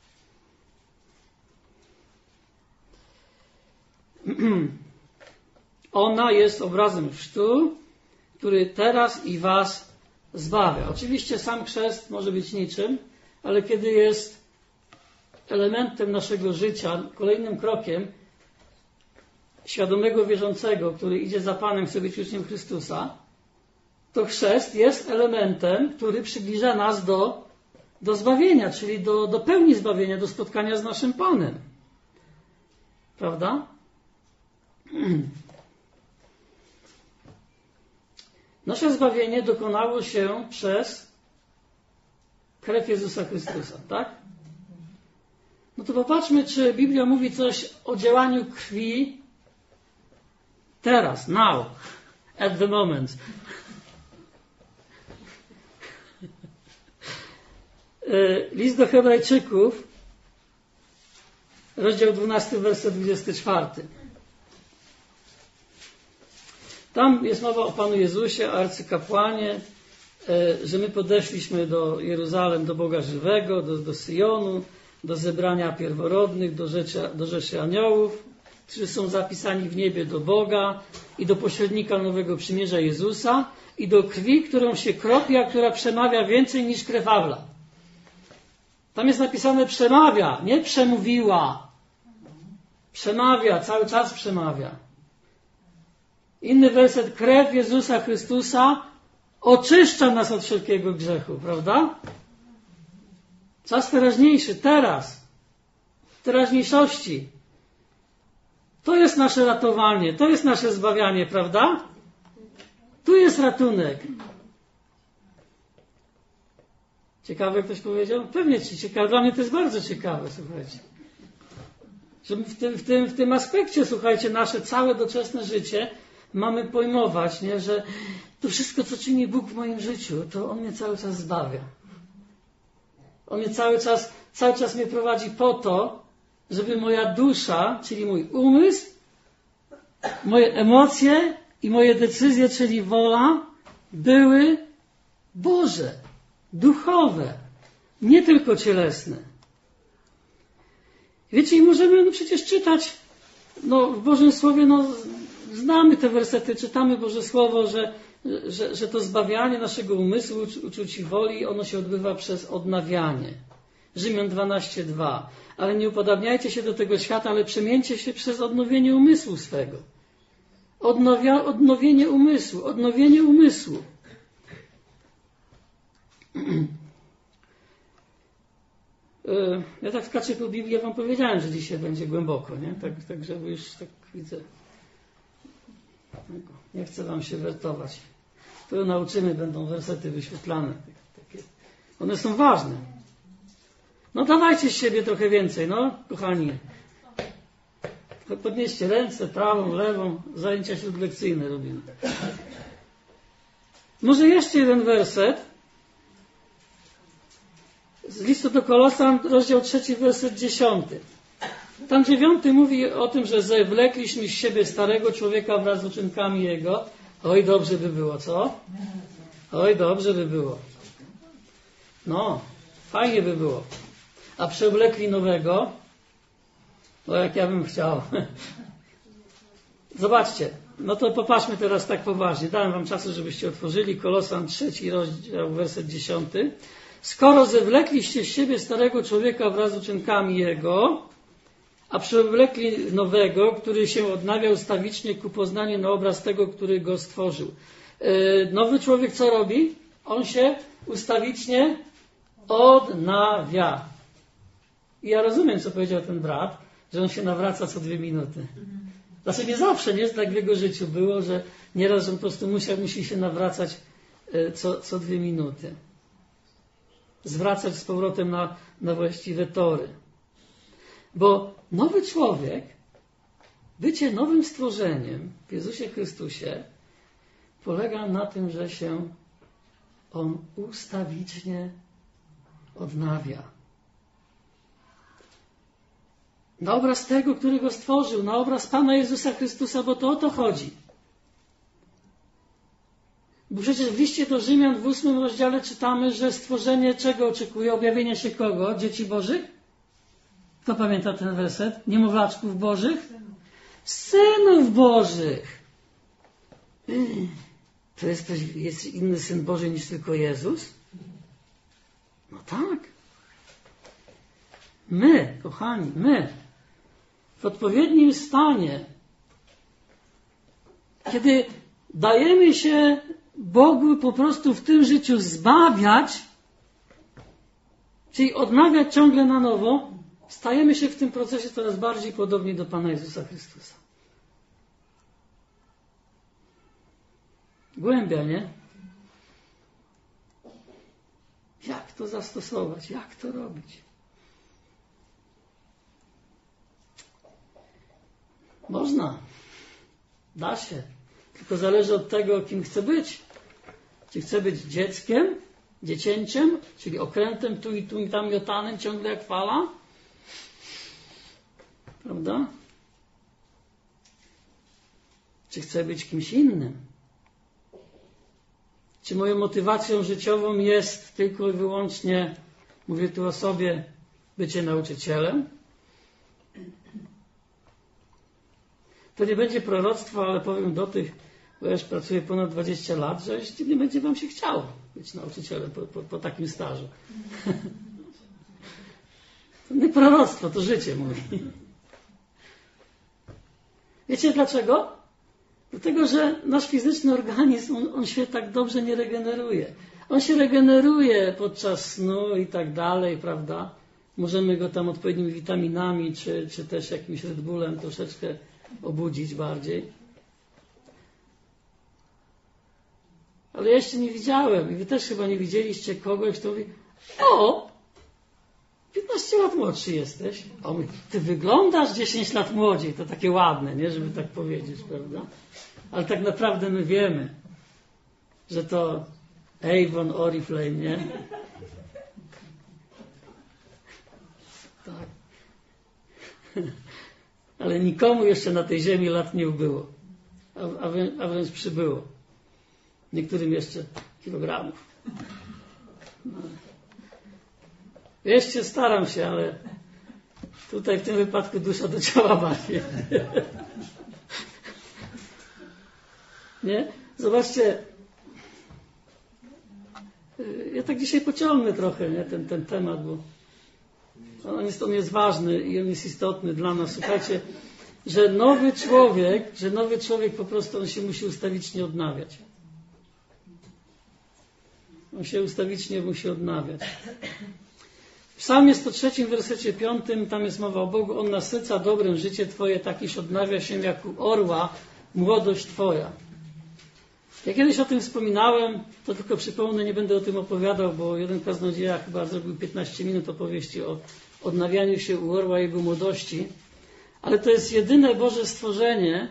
Ona jest obrazem chrztu, który teraz i was zbawia. Oczywiście sam chrzest może być niczym, ale kiedy jest elementem naszego życia, kolejnym krokiem świadomego wierzącego, który idzie za Panem, chce być uczniem Chrystusa, to chrzest jest elementem, który przybliża nas do zbawienia, czyli do pełni zbawienia, do spotkania z naszym Panem. Prawda? Nasze zbawienie dokonało się przez krew Jezusa Chrystusa, tak? No to popatrzmy, czy Biblia mówi coś o działaniu krwi teraz, now, at the moment. List do Hebrajczyków, rozdział 12, werset 24. Tam jest mowa o Panu Jezusie, arcykapłanie, że my podeszliśmy do Jeruzalem, do Boga żywego, do Syjonu, do zebrania pierworodnych, do rzeszy aniołów, którzy są zapisani w niebie, do Boga i do pośrednika nowego przymierza Jezusa i do krwi, którą się kropi, a która przemawia więcej niż krew Abla. Tam jest napisane przemawia, nie przemówiła. Przemawia, cały czas przemawia. Inny werset, krew Jezusa Chrystusa oczyszcza nas od wszelkiego grzechu, prawda? Czas teraźniejszy, teraz, w teraźniejszości. To jest nasze ratowanie, to jest nasze zbawianie, prawda? Tu jest ratunek. Ciekawe, ktoś powiedział? Pewnie ciekawe. Dla mnie to jest bardzo ciekawe, słuchajcie. Że w tym aspekcie, słuchajcie, nasze całe doczesne życie mamy pojmować, nie, że to wszystko, co czyni Bóg w moim życiu, to On mnie cały czas zbawia. On mnie cały czas mnie prowadzi po to, żeby moja dusza, czyli mój umysł, moje emocje i moje decyzje, czyli wola, były Boże, duchowe, nie tylko cielesne. Wiecie, i możemy przecież czytać w Bożym Słowie, znamy te wersety, czytamy Boże Słowo, że to zbawianie naszego umysłu, uczuć i woli, ono się odbywa przez odnawianie. Rzymian 12:2. Ale nie upodabniajcie się do tego świata, ale przemieńcie się przez odnowienie umysłu swego. Odnowienie umysłu. Ja tak skaczę po Biblii, ja wam powiedziałem, że dzisiaj będzie głęboko, nie? Tak żeby już tak widzę. Nie chcę wam się wertować. To nauczymy, będą wersety wyświetlane. Takie. One są ważne. Dawajcie z siebie trochę więcej, kochani. Podnieście ręce, prawą, lewą, zajęcia śródlekcyjne robimy. Może jeszcze jeden werset. Z listu do Kolosan, rozdział 3, werset 10. Tam 9 mówi o tym, że zewlekliśmy z siebie starego człowieka wraz z uczynkami jego. Oj, dobrze by było, co? Oj, dobrze by było. Fajnie by było. A przeoblekli nowego? Jak ja bym chciał. Zobaczcie. To popatrzmy teraz tak poważnie. Dałem wam czasu, żebyście otworzyli Kolosan 3, rozdział, werset 10. Skoro zewlekliście z siebie starego człowieka wraz z uczynkami jego, a przeoblekli nowego, który się odnawiał ustawicznie ku poznaniu na obraz tego, który go stworzył. nowy człowiek co robi? On się ustawicznie odnawia. I ja rozumiem, co powiedział ten brat, że on się nawraca co 2 minuty. Znaczy nie zawsze, nie? Tak w jego życiu było, że nieraz on po prostu musi się nawracać co 2 minuty. Zwracać z powrotem na właściwe tory. Bo nowy człowiek, bycie nowym stworzeniem w Jezusie Chrystusie polega na tym, że się on ustawicznie odnawia. Na obraz tego, który go stworzył, na obraz Pana Jezusa Chrystusa, bo to o to chodzi. Bo przecież w liście do Rzymian w 8 rozdziale czytamy, że stworzenie czego oczekuje? Objawienia się kogo? Dzieci Bożych? Kto pamięta ten werset? Niemowlaczków Bożych? Synów Bożych! To jest inny Syn Boży niż tylko Jezus? No tak. My, kochani, my w odpowiednim stanie, kiedy dajemy się Bogu po prostu w tym życiu zbawiać, czyli odnawiać ciągle na nowo, stajemy się w tym procesie coraz bardziej podobni do Pana Jezusa Chrystusa. Głębia, nie? Jak to zastosować? Jak to robić? Można. Da się. Tylko zależy od tego, kim chcę być. Czy chcę być dzieckiem, dziecięciem, czyli okrętem tu i tam miotanym ciągle jak fala? Prawda? Czy chcę być kimś innym? Czy moją motywacją życiową jest tylko i wyłącznie, mówię tu o sobie, bycie nauczycielem? To nie będzie proroctwo, ale powiem do tych, bo ja już pracuję ponad 20 lat, że jeśli nie będzie wam się chciało być nauczycielem po takim stażu. To nie proroctwo, to życie mówi. Wiecie dlaczego? Dlatego, że nasz fizyczny organizm, on się tak dobrze nie regeneruje. On się regeneruje podczas snu i tak dalej, prawda? Możemy go tam odpowiednimi witaminami, czy też jakimś Red Bullem troszeczkę obudzić bardziej. Ale ja jeszcze nie widziałem, i wy też chyba nie widzieliście kogoś, kto mówi: o, 15 lat młodszy jesteś. A on mówi: ty wyglądasz 10 lat młodziej. To takie ładne, nie? Żeby tak powiedzieć, prawda? Ale tak naprawdę my wiemy, że to Avon Oriflame, nie? Tak. Ale nikomu jeszcze na tej ziemi lat nie ubyło, a wręcz przybyło. Niektórym jeszcze kilogramów. No. Jeszcze staram się, ale tutaj w tym wypadku dusza do ciała bardziej. Nie? Zobaczcie, ja tak dzisiaj pociągnę trochę, nie? Ten temat, bo on jest ważny i on jest istotny dla nas. Słuchajcie, że nowy człowiek po prostu on się musi ustawicznie odnawiać. On się ustawicznie musi odnawiać. W Psalmie 103, wersecie 5, tam jest mowa o Bogu: On nasyca dobrem życie Twoje, tak iż odnawia się jak u orła młodość Twoja. Ja kiedyś o tym wspominałem, to tylko przypomnę, nie będę o tym opowiadał, bo jeden kaznodzieja chyba zrobił 15 minut opowieści o odnawianiu się u orła jego młodości, ale to jest jedyne Boże stworzenie,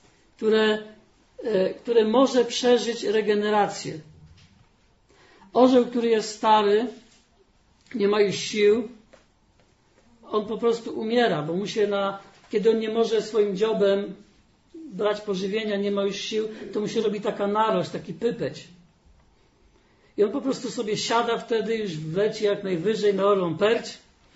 które może przeżyć regenerację. Orzeł, który jest stary, nie ma już sił, on po prostu umiera, bo kiedy on nie może swoim dziobem brać pożywienia, nie ma już sił, to mu się robi taka narość, taki pypeć. I on po prostu sobie siada wtedy, już wleci jak najwyżej na orłą perć.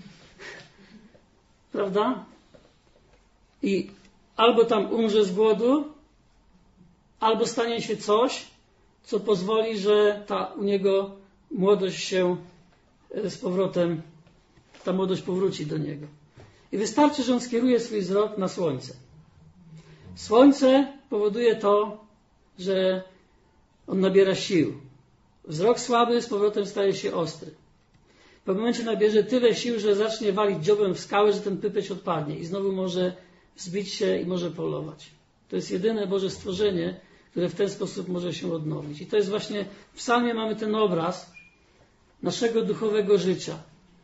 Prawda? I albo tam umrze z głodu, albo stanie się coś, co pozwoli, że u niego młodość się z powrotem, ta młodość powróci do niego. I wystarczy, że on skieruje swój wzrok na słońce. Słońce powoduje to, że On nabiera sił. Wzrok słaby z powrotem staje się ostry. W pewnym momencie nabierze tyle sił, że zacznie walić dziobem w skałę, że ten pypeć odpadnie i znowu może wzbić się i może polować. To jest jedyne Boże stworzenie, które w ten sposób może się odnowić. I to jest właśnie, w psalmie mamy ten obraz naszego duchowego życia.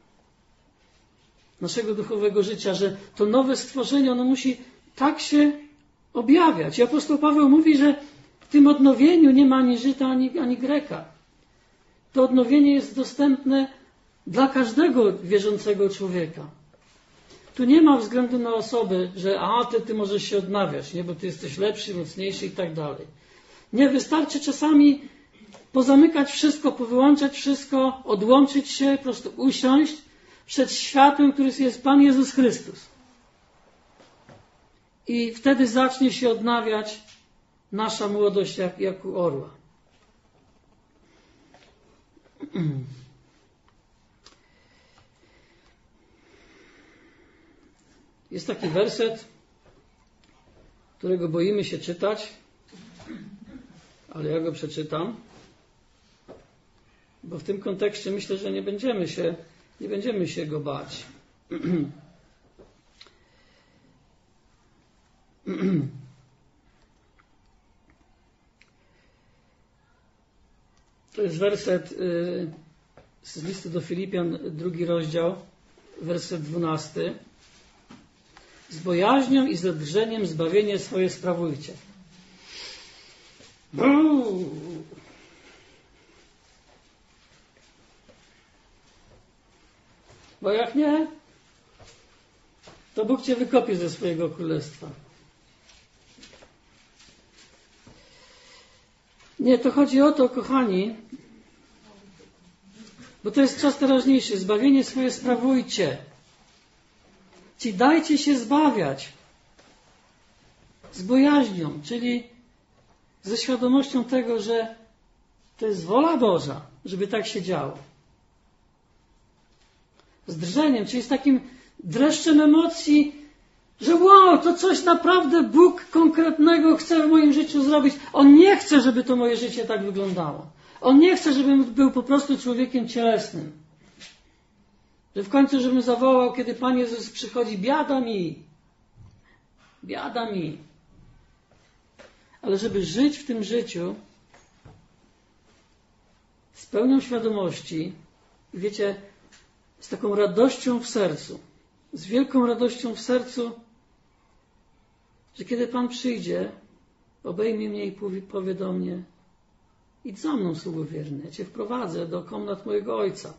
Naszego duchowego życia, że to nowe stworzenie, ono musi tak się objawiać. I apostoł Paweł mówi, że w tym odnowieniu nie ma ani Żyda, ani Greka. To odnowienie jest dostępne dla każdego wierzącego człowieka. Tu nie ma względu na osobę, że ty możesz się odnawiać, nie, bo ty jesteś lepszy, mocniejszy i tak dalej. Nie, wystarczy czasami pozamykać wszystko, powyłączać wszystko, odłączyć się, po prostu usiąść przed światłem, którym jest Pan Jezus Chrystus. I wtedy zacznie się odnawiać nasza młodość jak u orła. Jest taki werset, którego boimy się czytać, ale ja go przeczytam, bo w tym kontekście myślę, że nie będziemy się go bać. To jest werset z listu do Filipian, 2 rozdział, werset 12. Z bojaźnią i ze drżeniem zbawienie swoje sprawujcie. Bo jak nie, to Bóg cię wykopie ze swojego królestwa. Nie, to chodzi o to, kochani, bo to jest czas teraźniejszy. Zbawienie swoje sprawujcie. Ci dajcie się zbawiać. Z bojaźnią, czyli ze świadomością tego, że to jest wola Boża, żeby tak się działo. Z drżeniem, czyli z takim dreszczem emocji, że to coś naprawdę Bóg konkretnego chce w moim życiu zrobić. On nie chce, żeby to moje życie tak wyglądało. On nie chce, żebym był po prostu człowiekiem cielesnym. Że w końcu, żebym zawołał, kiedy Pan Jezus przychodzi, biada mi. Biada mi. Ale żeby żyć w tym życiu z pełnią świadomości, wiecie, z taką radością w sercu, z wielką radością w sercu, że kiedy Pan przyjdzie, obejmie mnie i powie do mnie: idź za mną, sługo wierny, ja Cię wprowadzę do komnat mojego Ojca.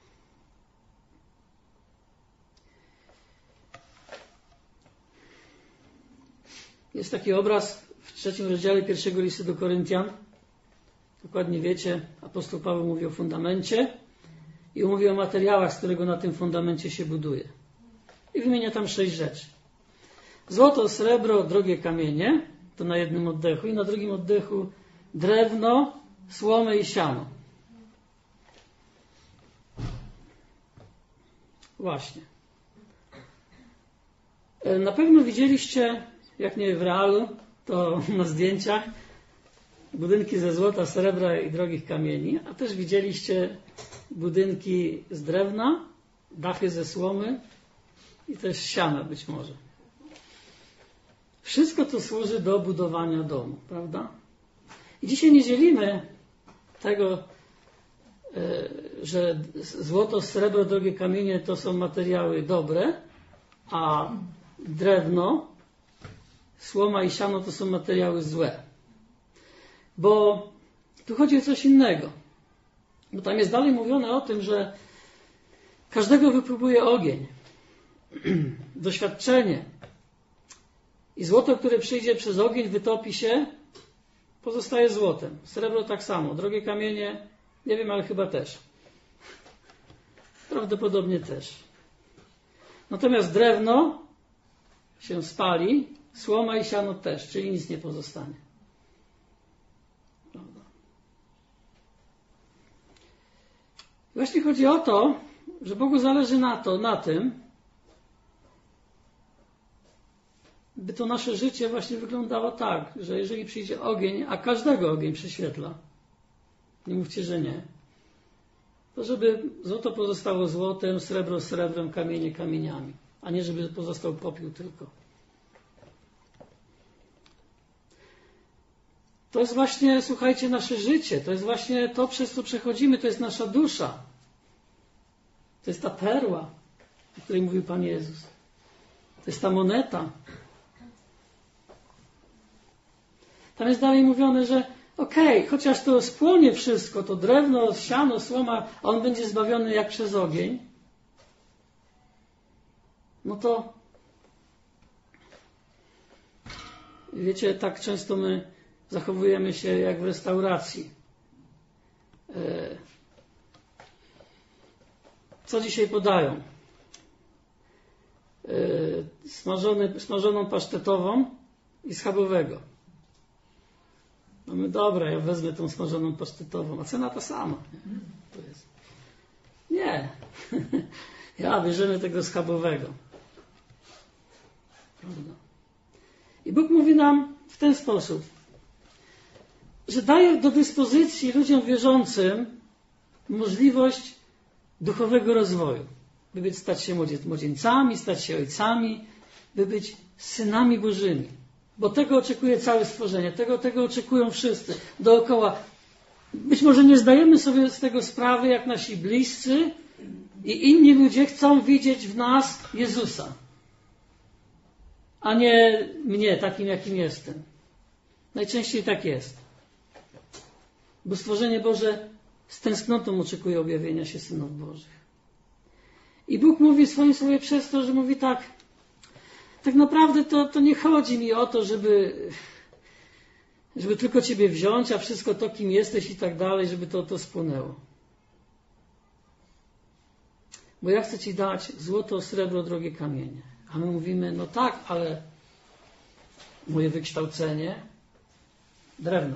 Jest taki obraz w 3 rozdziale 1 listu do Koryntian. Dokładnie wiecie, apostoł Paweł mówi o fundamencie i mówi o materiałach, z którego na tym fundamencie się buduje. I wymienia tam 6 rzeczy. Złoto, srebro, drogie kamienie, to na jednym oddechu, i na drugim oddechu drewno, słomę i siano. Właśnie. Na pewno widzieliście, jak nie w realu, to na zdjęciach, budynki ze złota, srebra i drogich kamieni, a też widzieliście budynki z drewna, dachy ze słomy i też siana być może. Wszystko to służy do budowania domu, prawda? I dzisiaj nie dzielimy tego, że złoto, srebro, drogie kamienie to są materiały dobre, a drewno, słoma i siano to są materiały złe. Bo tu chodzi o coś innego. Bo tam jest dalej mówione o tym, że każdego wypróbuje ogień, doświadczenie. I złoto, które przyjdzie przez ogień, wytopi się, pozostaje złotem. Srebro tak samo. Drogie kamienie, nie wiem, ale chyba też. Prawdopodobnie też. Natomiast drewno się spali, słoma i siano też, czyli nic nie pozostanie. Prawda? Właśnie chodzi o to, że Bogu zależy na tym, by to nasze życie właśnie wyglądało tak, że jeżeli przyjdzie ogień, a każdego ogień prześwietla, Nie mówcie, że nie. To żeby złoto pozostało złotem, srebro srebrem, kamienie kamieniami, a nie żeby pozostał popiół tylko. To jest właśnie, słuchajcie, nasze życie. To jest właśnie to, przez co przechodzimy. To jest nasza dusza. To jest ta perła, o której mówił Pan Jezus. To jest ta moneta. Tam jest dalej mówione, że chociaż to spłonie wszystko, to drewno, siano, słoma, a on będzie zbawiony jak przez ogień, no to wiecie, tak często my zachowujemy się jak w restauracji. Co dzisiaj podają? Smażoną pasztetową i schabowego. No my dobra, ja wezmę tą smażoną pasztetową, a cena ta sama. To jest. Nie. Ja bierzemy tego schabowego. Prawda? I Bóg mówi nam w ten sposób, że daje do dyspozycji ludziom wierzącym możliwość duchowego rozwoju. By stać się młodzieńcami, stać się ojcami, by być synami Bożymi. Bo tego oczekuje całe stworzenie, tego oczekują wszyscy dookoła. Być może nie zdajemy sobie z tego sprawy, jak nasi bliscy i inni ludzie chcą widzieć w nas Jezusa, a nie mnie, takim jakim jestem. Najczęściej tak jest. Bo stworzenie Boże z tęsknotą oczekuje objawienia się synów Bożych. I Bóg mówi w swoim słowie przez to, że mówi tak naprawdę to nie chodzi mi o to, żeby tylko Ciebie wziąć, a wszystko to, kim jesteś i tak dalej, żeby to spłonęło. Bo ja chcę Ci dać złoto, srebro, drogie kamienie. A my mówimy, no tak, ale moje wykształcenie, drewno.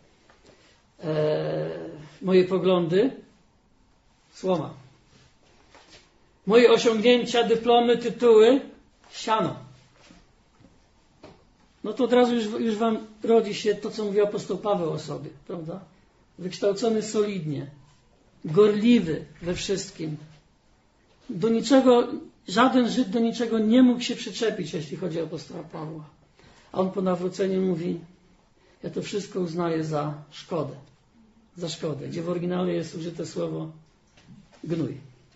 Moje poglądy, słoma. Moje osiągnięcia, dyplomy, tytuły, siano. No to od razu już Wam rodzi się to, co mówi apostoł Paweł o sobie, prawda? Wykształcony solidnie, gorliwy we wszystkim. Żaden Żyd do niczego nie mógł się przyczepić, jeśli chodzi o apostoła Pawła. A on po nawróceniu mówi, ja to wszystko uznaję za szkodę. Za szkodę. Gdzie w oryginale jest użyte słowo gnój.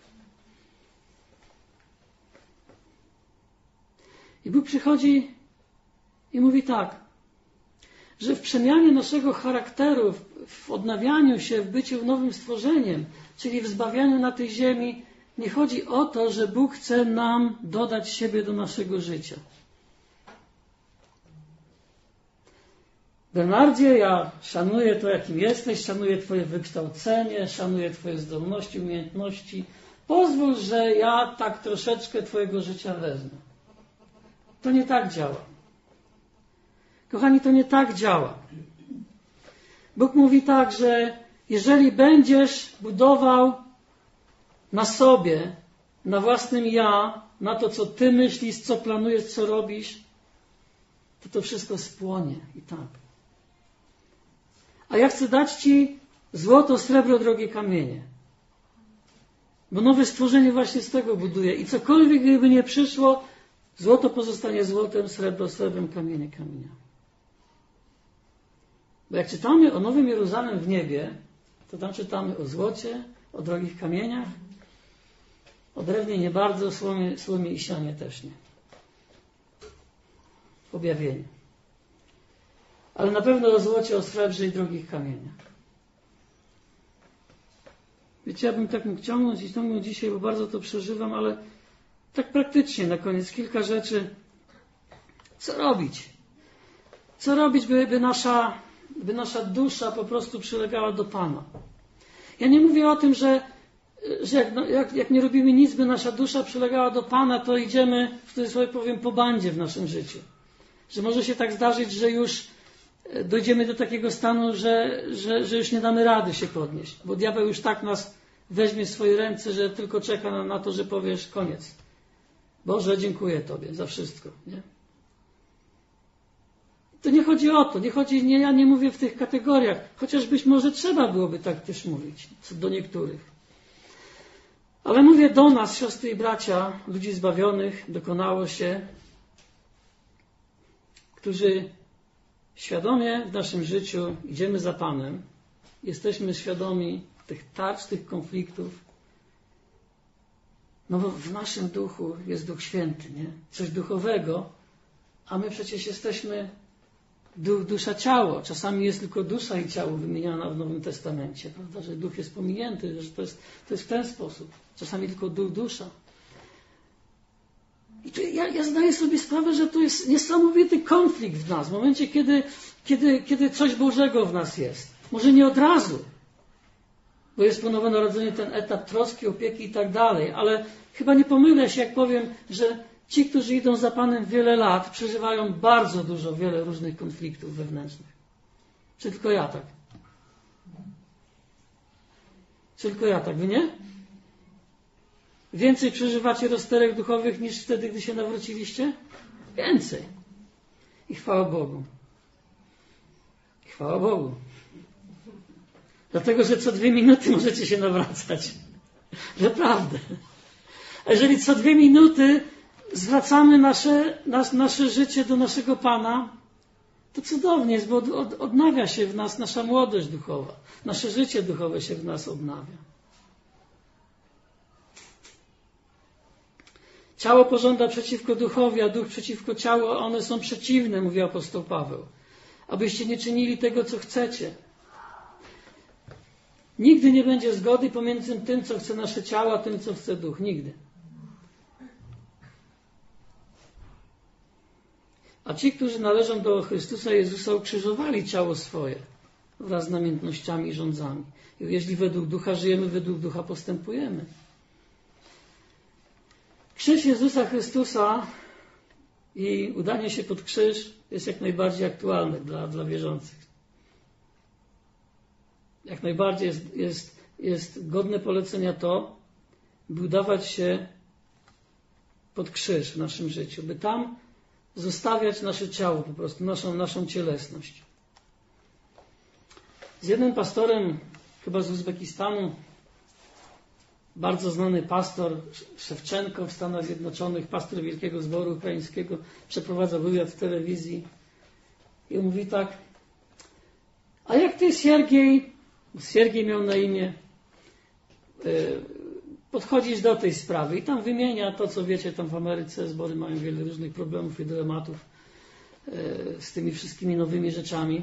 I Bóg przychodzi i mówi tak, że w przemianie naszego charakteru, w odnawianiu się, w byciu nowym stworzeniem, czyli w zbawianiu na tej ziemi, nie chodzi o to, że Bóg chce nam dodać siebie do naszego życia. Bernardzie, ja szanuję to, jakim jesteś, szanuję Twoje wykształcenie, szanuję Twoje zdolności, umiejętności. Pozwól, że ja tak troszeczkę Twojego życia wezmę. To nie tak działa. Kochani, to nie tak działa. Bóg mówi tak, że jeżeli będziesz budował na sobie, na własnym ja, na to, co Ty myślisz, co planujesz, co robisz, to wszystko spłonie i tak. A ja chcę dać Ci złoto, srebro, drogie kamienie. Bo nowe stworzenie właśnie z tego buduje. I cokolwiek gdyby nie przyszło, złoto pozostanie złotem, srebro srebrem, kamienie kamieniami. Bo jak czytamy o Nowym Jeruzalem w niebie, to tam czytamy o złocie, o drogich kamieniach, o drewnie nie bardzo, słomie i sianie też nie. Objawienie. Ale na pewno o złocie, o srebrze i drogich kamieniach. Wiecie, ja bym tak mógł ciągnąć i ciągnąć dzisiaj, bo bardzo to przeżywam, ale tak praktycznie na koniec kilka rzeczy. Co robić? Co robić, by nasza dusza po prostu przylegała do Pana? Ja nie mówię o tym, że jak nie robimy nic, by nasza dusza przylegała do Pana, to idziemy, w cudzysłowie powiem, po bandzie w naszym życiu. Że może się tak zdarzyć, że już dojdziemy do takiego stanu, że już nie damy rady się podnieść. Bo diabeł już tak nas weźmie w swoje ręce, że tylko czeka na to, że powiesz koniec. Boże, dziękuję Tobie za wszystko. Nie? To nie chodzi o to, ja nie mówię w tych kategoriach, chociaż być może trzeba byłoby tak też mówić, co do niektórych. Ale mówię do nas, siostry i bracia, ludzi zbawionych, dokonało się, którzy świadomie w naszym życiu idziemy za Panem, jesteśmy świadomi tych tarcz, tych konfliktów, no bo w naszym duchu jest Duch Święty, nie? Coś duchowego, a my przecież jesteśmy duch, dusza, ciało. Czasami jest tylko dusza i ciało wymieniana w Nowym Testamencie, prawda? Że duch jest pominięty, że to jest w ten sposób. Czasami tylko duch, dusza. I ja zdaję sobie sprawę, że tu jest niesamowity konflikt w nas. W momencie, kiedy coś Bożego w nas jest. Może nie od razu, bo jest po nowonarodzeniu ten etap troski, opieki i tak dalej, ale chyba nie pomylę się, jak powiem, że ci, którzy idą za Panem wiele lat, przeżywają bardzo dużo, wiele różnych konfliktów wewnętrznych. Czy tylko ja tak? Czy tylko ja tak? Wy nie? Więcej przeżywacie rozterek duchowych niż wtedy, gdy się nawróciliście? Więcej. I chwała Bogu. I chwała Bogu. Dlatego, że co 2 minuty możecie się nawracać. Naprawdę. A jeżeli co 2 minuty zwracamy nasze życie do naszego Pana, to cudownie jest, bo odnawia się w nas nasza młodość duchowa. Nasze życie duchowe się w nas odnawia. Ciało pożąda przeciwko duchowi, a duch przeciwko ciału, a one są przeciwne, mówi apostoł Paweł. Abyście nie czynili tego, co chcecie. Nigdy nie będzie zgody pomiędzy tym, co chce nasze ciało, a tym, co chce duch. Nigdy. A ci, którzy należą do Chrystusa Jezusa, ukrzyżowali ciało swoje wraz z namiętnościami i rządzami. I jeśli według ducha żyjemy, według ducha postępujemy. Krzyż Jezusa Chrystusa i udanie się pod krzyż jest jak najbardziej aktualne dla wierzących. Jak najbardziej jest godne polecenia to, by udawać się pod krzyż w naszym życiu, by tam zostawiać nasze ciało, po prostu naszą cielesność. Z jednym pastorem, chyba z Uzbekistanu, bardzo znany pastor Szewczenko w Stanach Zjednoczonych, pastor Wielkiego Zboru Ukraińskiego, przeprowadza wywiad w telewizji i mówi tak: a jak ty, Siergiej miał na imię, podchodzisz do tej sprawy i tam wymienia to, co wiecie, tam w Ameryce zbory mają wiele różnych problemów i dylematów z tymi wszystkimi nowymi rzeczami.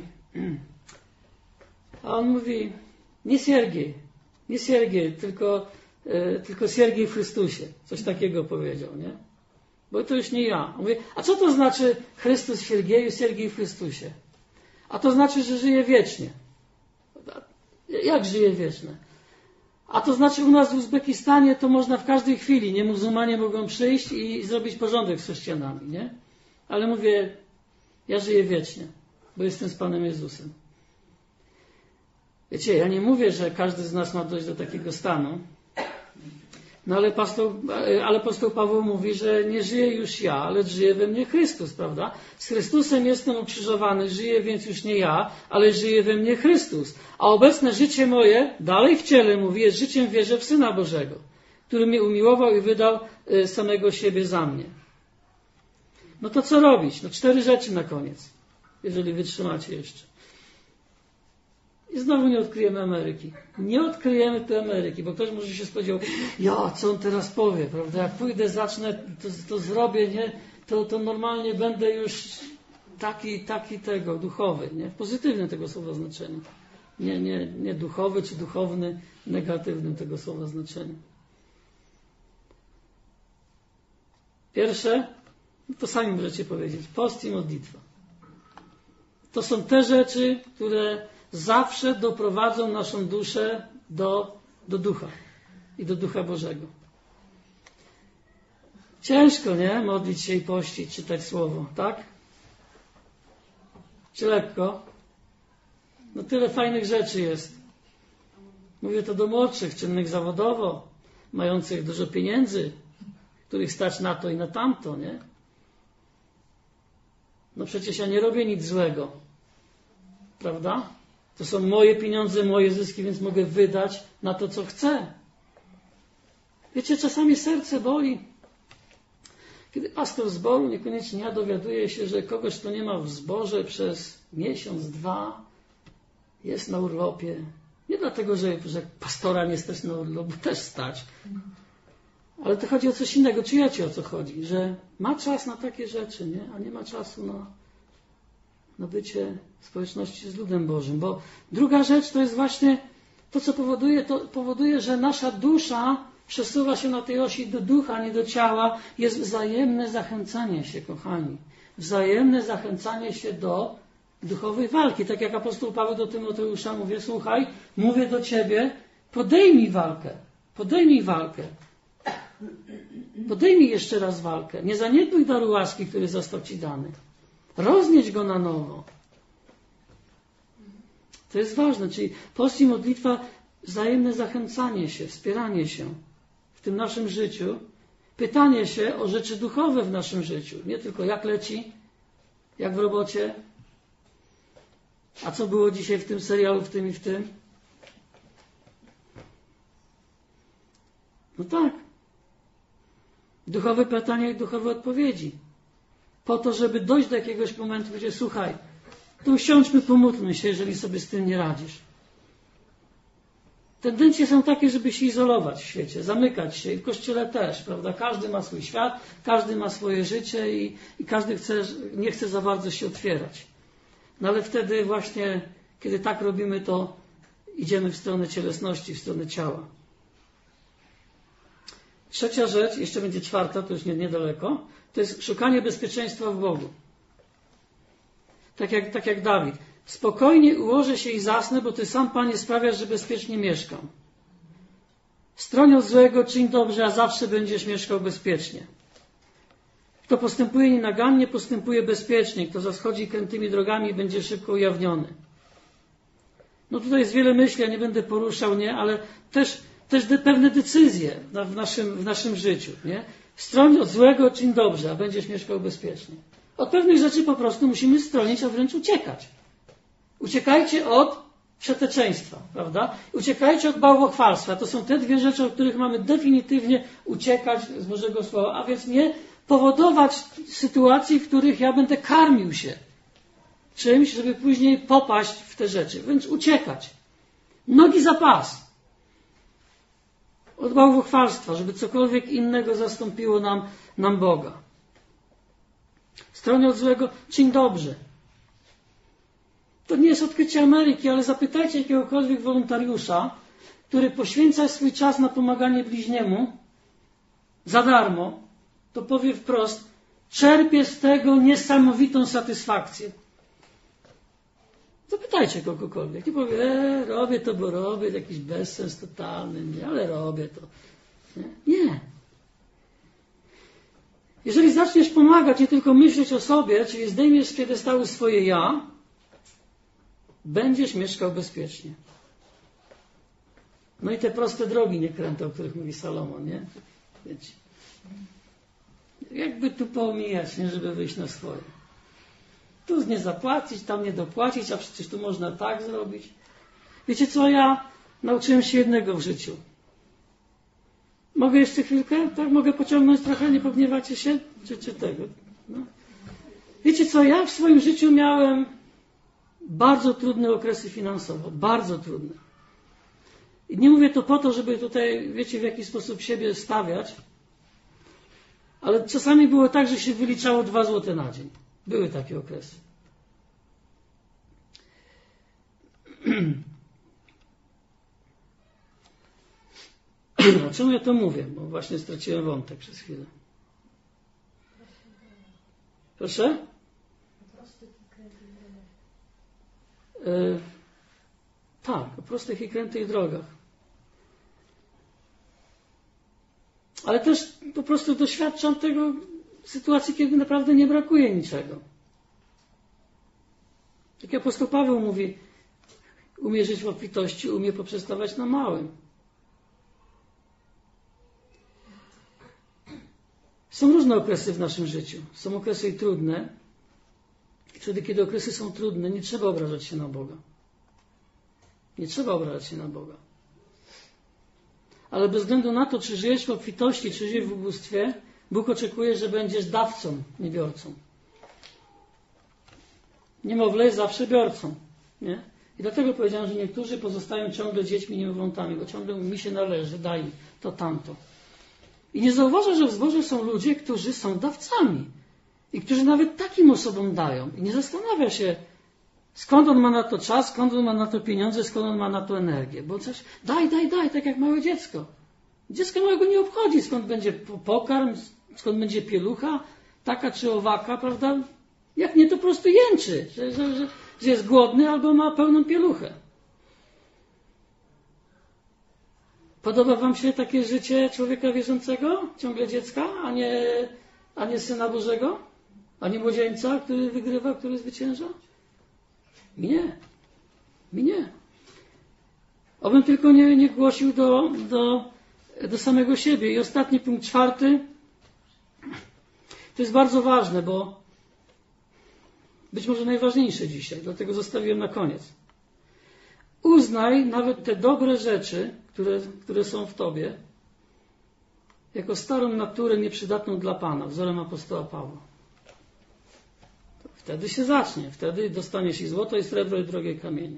A on mówi: nie Siergiej, tylko Siergiej w Chrystusie. Coś takiego powiedział, nie? Bo to już nie ja. Mówi: a co to znaczy Chrystus w Siergieju, Siergiej w Chrystusie? A to znaczy, że żyje wiecznie. Jak żyje wiecznie? A to znaczy, u nas w Uzbekistanie to można w każdej chwili, nie? Muzułmanie mogą przyjść i zrobić porządek z chrześcijanami, nie? Ale mówię, ja żyję wiecznie, bo jestem z Panem Jezusem. Wiecie, ja nie mówię, że każdy z nas ma dojść do takiego stanu, no ale apostoł Paweł mówi, że nie żyję już ja, ale żyje we mnie Chrystus, prawda? Z Chrystusem jestem ukrzyżowany, żyję więc już nie ja, ale żyje we mnie Chrystus. A obecne życie moje, dalej w ciele mówi, jest życiem w wierze w Syna Bożego, który mnie umiłował i wydał samego siebie za mnie. No to co robić? No 4 rzeczy na koniec, jeżeli wytrzymacie jeszcze. I znowu nie odkryjemy Ameryki. Nie odkryjemy tej Ameryki, bo ktoś może się spodziewać, co on teraz powie, prawda? Jak pójdę, zacznę, to zrobię, nie? To normalnie będę już taki tego, duchowy, nie? W pozytywnym tego słowa znaczeniu. Nie duchowy czy duchowny, negatywnym tego słowa znaczeniu. Pierwsze, to sami możecie powiedzieć, post i modlitwa. To są te rzeczy, które zawsze doprowadzą naszą duszę do ducha i do Ducha Bożego. Ciężko, nie? Modlić się i pościć, czytać Słowo, tak? Czy lekko? No tyle fajnych rzeczy jest. Mówię to do młodszych, czynnych zawodowo, mających dużo pieniędzy, których stać na to i na tamto, nie? No przecież ja nie robię nic złego. Prawda? To są moje pieniądze, moje zyski, więc mogę wydać na to, co chcę. Wiecie, czasami serce boli. Kiedy pastor zboru, niekoniecznie ja, dowiaduje się, że kogoś, kto nie ma w zborze przez miesiąc, 2, jest na urlopie. Nie dlatego, że pastora nie stać na urlop, bo też stać. Ale to chodzi o coś innego. Czujecie, o co chodzi? Że ma czas na takie rzeczy, nie? A nie ma czasu na bycie w społeczności z ludem Bożym. Bo druga rzecz to jest właśnie to, co powoduje, że nasza dusza przesuwa się na tej osi do ducha, nie do ciała. Jest wzajemne zachęcanie się, kochani. Wzajemne zachęcanie się do duchowej walki. Tak jak apostoł Paweł do Tymoteusza mówi: słuchaj, mówię do ciebie, podejmij walkę. Podejmij walkę. Podejmij jeszcze raz walkę. Nie zaniedbuj daru łaski, który został ci dany. Roznieś go na nowo. To jest ważne. Czyli post i modlitwa, wzajemne zachęcanie się, wspieranie się w tym naszym życiu. Pytanie się o rzeczy duchowe w naszym życiu. Nie tylko jak leci, jak w robocie, a co było dzisiaj w tym serialu, w tym i w tym. No tak. Duchowe pytania i duchowe odpowiedzi. Po to, żeby dojść do jakiegoś momentu, gdzie słuchaj, to usiądźmy, pomódlmy się, jeżeli sobie z tym nie radzisz. Tendencje są takie, żeby się izolować w świecie, zamykać się i w Kościele też, prawda? Każdy ma swój świat, każdy ma swoje życie i każdy nie chce za bardzo się otwierać. No ale wtedy właśnie, kiedy tak robimy, to idziemy w stronę cielesności, w stronę ciała. Trzecia rzecz, jeszcze będzie czwarta, to już niedaleko, to jest szukanie bezpieczeństwa w Bogu. Tak jak Dawid. Spokojnie ułożę się i zasnę, bo Ty sam, Panie, sprawiasz, że bezpiecznie mieszkam. Stroń od złego, czyń dobrze, a zawsze będziesz mieszkał bezpiecznie. Kto postępuje nienagannie, postępuje bezpiecznie. Kto zaschodzi krętymi drogami, będzie szybko ujawniony. No tutaj jest wiele myśli, ja nie będę poruszał, nie, ale też pewne decyzje w naszym życiu. Nie? Stroń od złego, czyń dobrze, a będziesz mieszkał bezpiecznie. Od pewnych rzeczy po prostu musimy stronić, a wręcz uciekać. Uciekajcie od przeteczeństwa, prawda? Uciekajcie od bałwochwalstwa. To są te dwie rzeczy, od których mamy definitywnie uciekać z Bożego Słowa. A więc nie powodować sytuacji, w których ja będę karmił się czymś, żeby później popaść w te rzeczy. Wręcz uciekać. Nogi za pas. Od bałwochwalstwa, żeby cokolwiek innego zastąpiło nam Boga. Stronie od złego, czyń dobrze. To nie jest odkrycie Ameryki, ale zapytajcie jakiegokolwiek wolontariusza, który poświęca swój czas na pomaganie bliźniemu za darmo, to powie wprost, czerpie z tego niesamowitą satysfakcję. Zapytajcie kogokolwiek. Nie powie, robię to, bo robię, jakiś bezsens totalny, nie, ale robię to. Nie. Jeżeli zaczniesz pomagać, nie tylko myśleć o sobie, czyli zdejmiesz z piedestału swoje ja, będziesz mieszkał bezpiecznie. No i te proste drogi niekręte, o których mówi Salomon, nie? Wiecie. Jakby tu poomijać, nie, żeby wyjść na swoje. Tu nie zapłacić, tam nie dopłacić, a przecież tu można tak zrobić. Wiecie co, ja nauczyłem się jednego w życiu. Mogę jeszcze chwilkę? Tak, mogę pociągnąć trochę, nie pogniewacie się? Czy tego? No. Wiecie co, ja w swoim życiu miałem bardzo trudne okresy finansowe. Bardzo trudne. I nie mówię to po to, żeby tutaj, wiecie, w jaki sposób siebie stawiać, ale czasami było tak, że się wyliczało 2 złote na dzień. Były takie okresy. Czemu ja to mówię? Bo właśnie straciłem wątek przez chwilę. Proszę? Tak, o prostych i krętych drogach. Ale też po prostu doświadczam tego sytuacji, kiedy naprawdę nie brakuje niczego. Jak apostoł Paweł mówi, umie żyć w obfitości, umie poprzestawać na małym. Są różne okresy w naszym życiu. Są okresy i trudne, Wtedy, kiedy okresy są trudne, nie trzeba obrażać się na Boga. Nie trzeba obrażać się na Boga. Ale bez względu na to, czy żyjesz w obfitości, czy żyjesz w ubóstwie, Bóg oczekuje, że będziesz dawcą, nie biorcą. Niemowlę jest zawsze biorcą. Nie? I dlatego powiedziałem, że niektórzy pozostają ciągle dziećmi niemowlątami, bo ciągle mi się należy, daj to, tamto. I nie zauważa, że w zborze są ludzie, którzy są dawcami. I którzy nawet takim osobom dają. I nie zastanawia się, skąd on ma na to czas, skąd on ma na to pieniądze, skąd on ma na to energię. Bo coś daj, tak jak małe dziecko. Dziecko małego nie obchodzi, skąd będzie pokarm, skąd będzie pielucha, taka czy owaka, prawda? Jak nie, to po prostu jęczy, że jest głodny albo ma pełną pieluchę. Podoba wam się takie życie człowieka wierzącego? Ciągle dziecka, a nie Syna Bożego? A nie młodzieńca, który wygrywa, który zwycięża? Mi nie. Obym tylko nie głosił do samego siebie. I ostatni punkt, 4. To jest bardzo ważne, bo być może najważniejsze dzisiaj, dlatego zostawiłem na koniec. Uznaj nawet te dobre rzeczy, które są w tobie, jako starą naturę nieprzydatną dla Pana, wzorem apostoła Pawła. Wtedy się zacznie. Wtedy dostaniesz i złoto, i srebro, i drogie kamienie.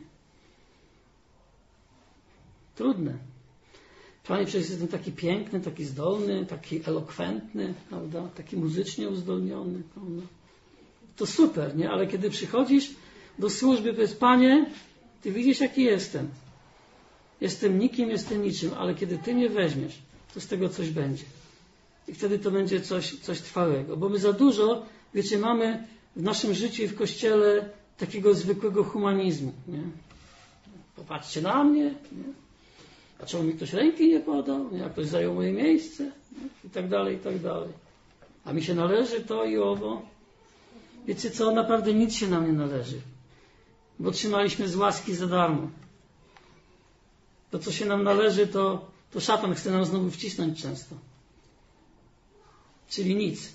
Trudne. Panie, przecież jestem taki piękny, taki zdolny, taki elokwentny, prawda? Taki muzycznie uzdolniony. Prawda? To super, nie? Ale kiedy przychodzisz do służby, powiedz, Panie, Ty widzisz, jaki jestem. Jestem nikim, jestem niczym, ale kiedy Ty mnie weźmiesz, to z tego coś będzie. I wtedy to będzie coś trwałego. Bo my za dużo, wiecie, mamy w naszym życiu i w Kościele takiego zwykłego humanizmu. Nie? Popatrzcie na mnie. Nie? A czemu mi ktoś ręki nie podał? Nie? Jak ktoś zajął moje miejsce? Nie? I tak dalej, i tak dalej. A mi się należy to i owo. Wiecie co? Naprawdę nic się nam nie należy. Bo trzymaliśmy z łaski za darmo. To, co się nam należy, to szatan chce nam znowu wcisnąć często. Czyli nic.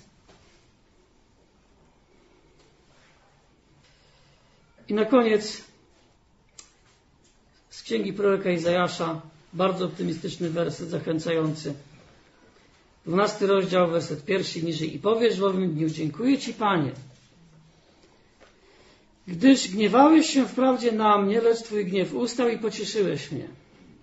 I na koniec z księgi proroka Izajasza bardzo optymistyczny werset zachęcający. 12 rozdział, werset 1 niżej. I powiesz w owym dniu, dziękuję Ci, Panie, gdyż gniewałeś się wprawdzie na mnie, lecz Twój gniew ustał i pocieszyłeś mnie.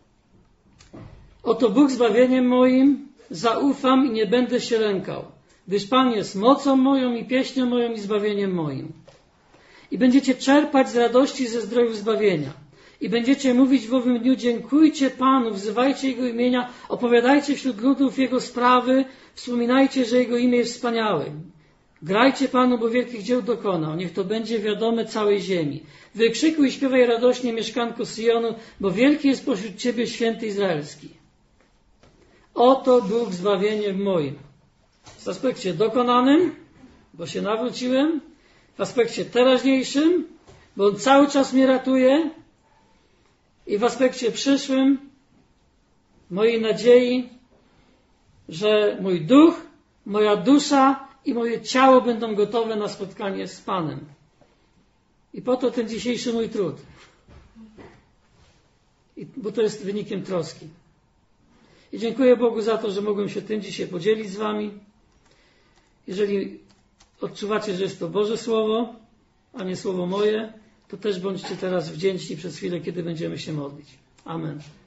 Oto Bóg zbawieniem moim, zaufam i nie będę się lękał, gdyż Pan jest mocą moją i pieśnią moją i zbawieniem moim. I będziecie czerpać z radości ze zdrojów zbawienia. I będziecie mówić w owym dniu, dziękujcie Panu, wzywajcie Jego imienia, opowiadajcie wśród ludów Jego sprawy, wspominajcie, że Jego imię jest wspaniałe. Grajcie Panu, bo wielkich dzieł dokonał. Niech to będzie wiadome całej ziemi. Wykrzykuj i śpiewaj radośnie, mieszkanko Syjonu, bo wielki jest pośród Ciebie święty Izraelski. Oto Bóg zbawieniem moim. W aspekcie dokonanym, bo się nawróciłem, w aspekcie teraźniejszym, bo On cały czas mnie ratuje, i w aspekcie przyszłym, mojej nadziei, że mój duch, moja dusza i moje ciało będą gotowe na spotkanie z Panem. I po to ten dzisiejszy mój trud. Bo to jest wynikiem troski. I dziękuję Bogu za to, że mogłem się tym dzisiaj podzielić z Wami. Jeżeli odczuwacie, że jest to Boże Słowo, a nie słowo moje, to też bądźcie teraz wdzięczni przez chwilę, kiedy będziemy się modlić. Amen.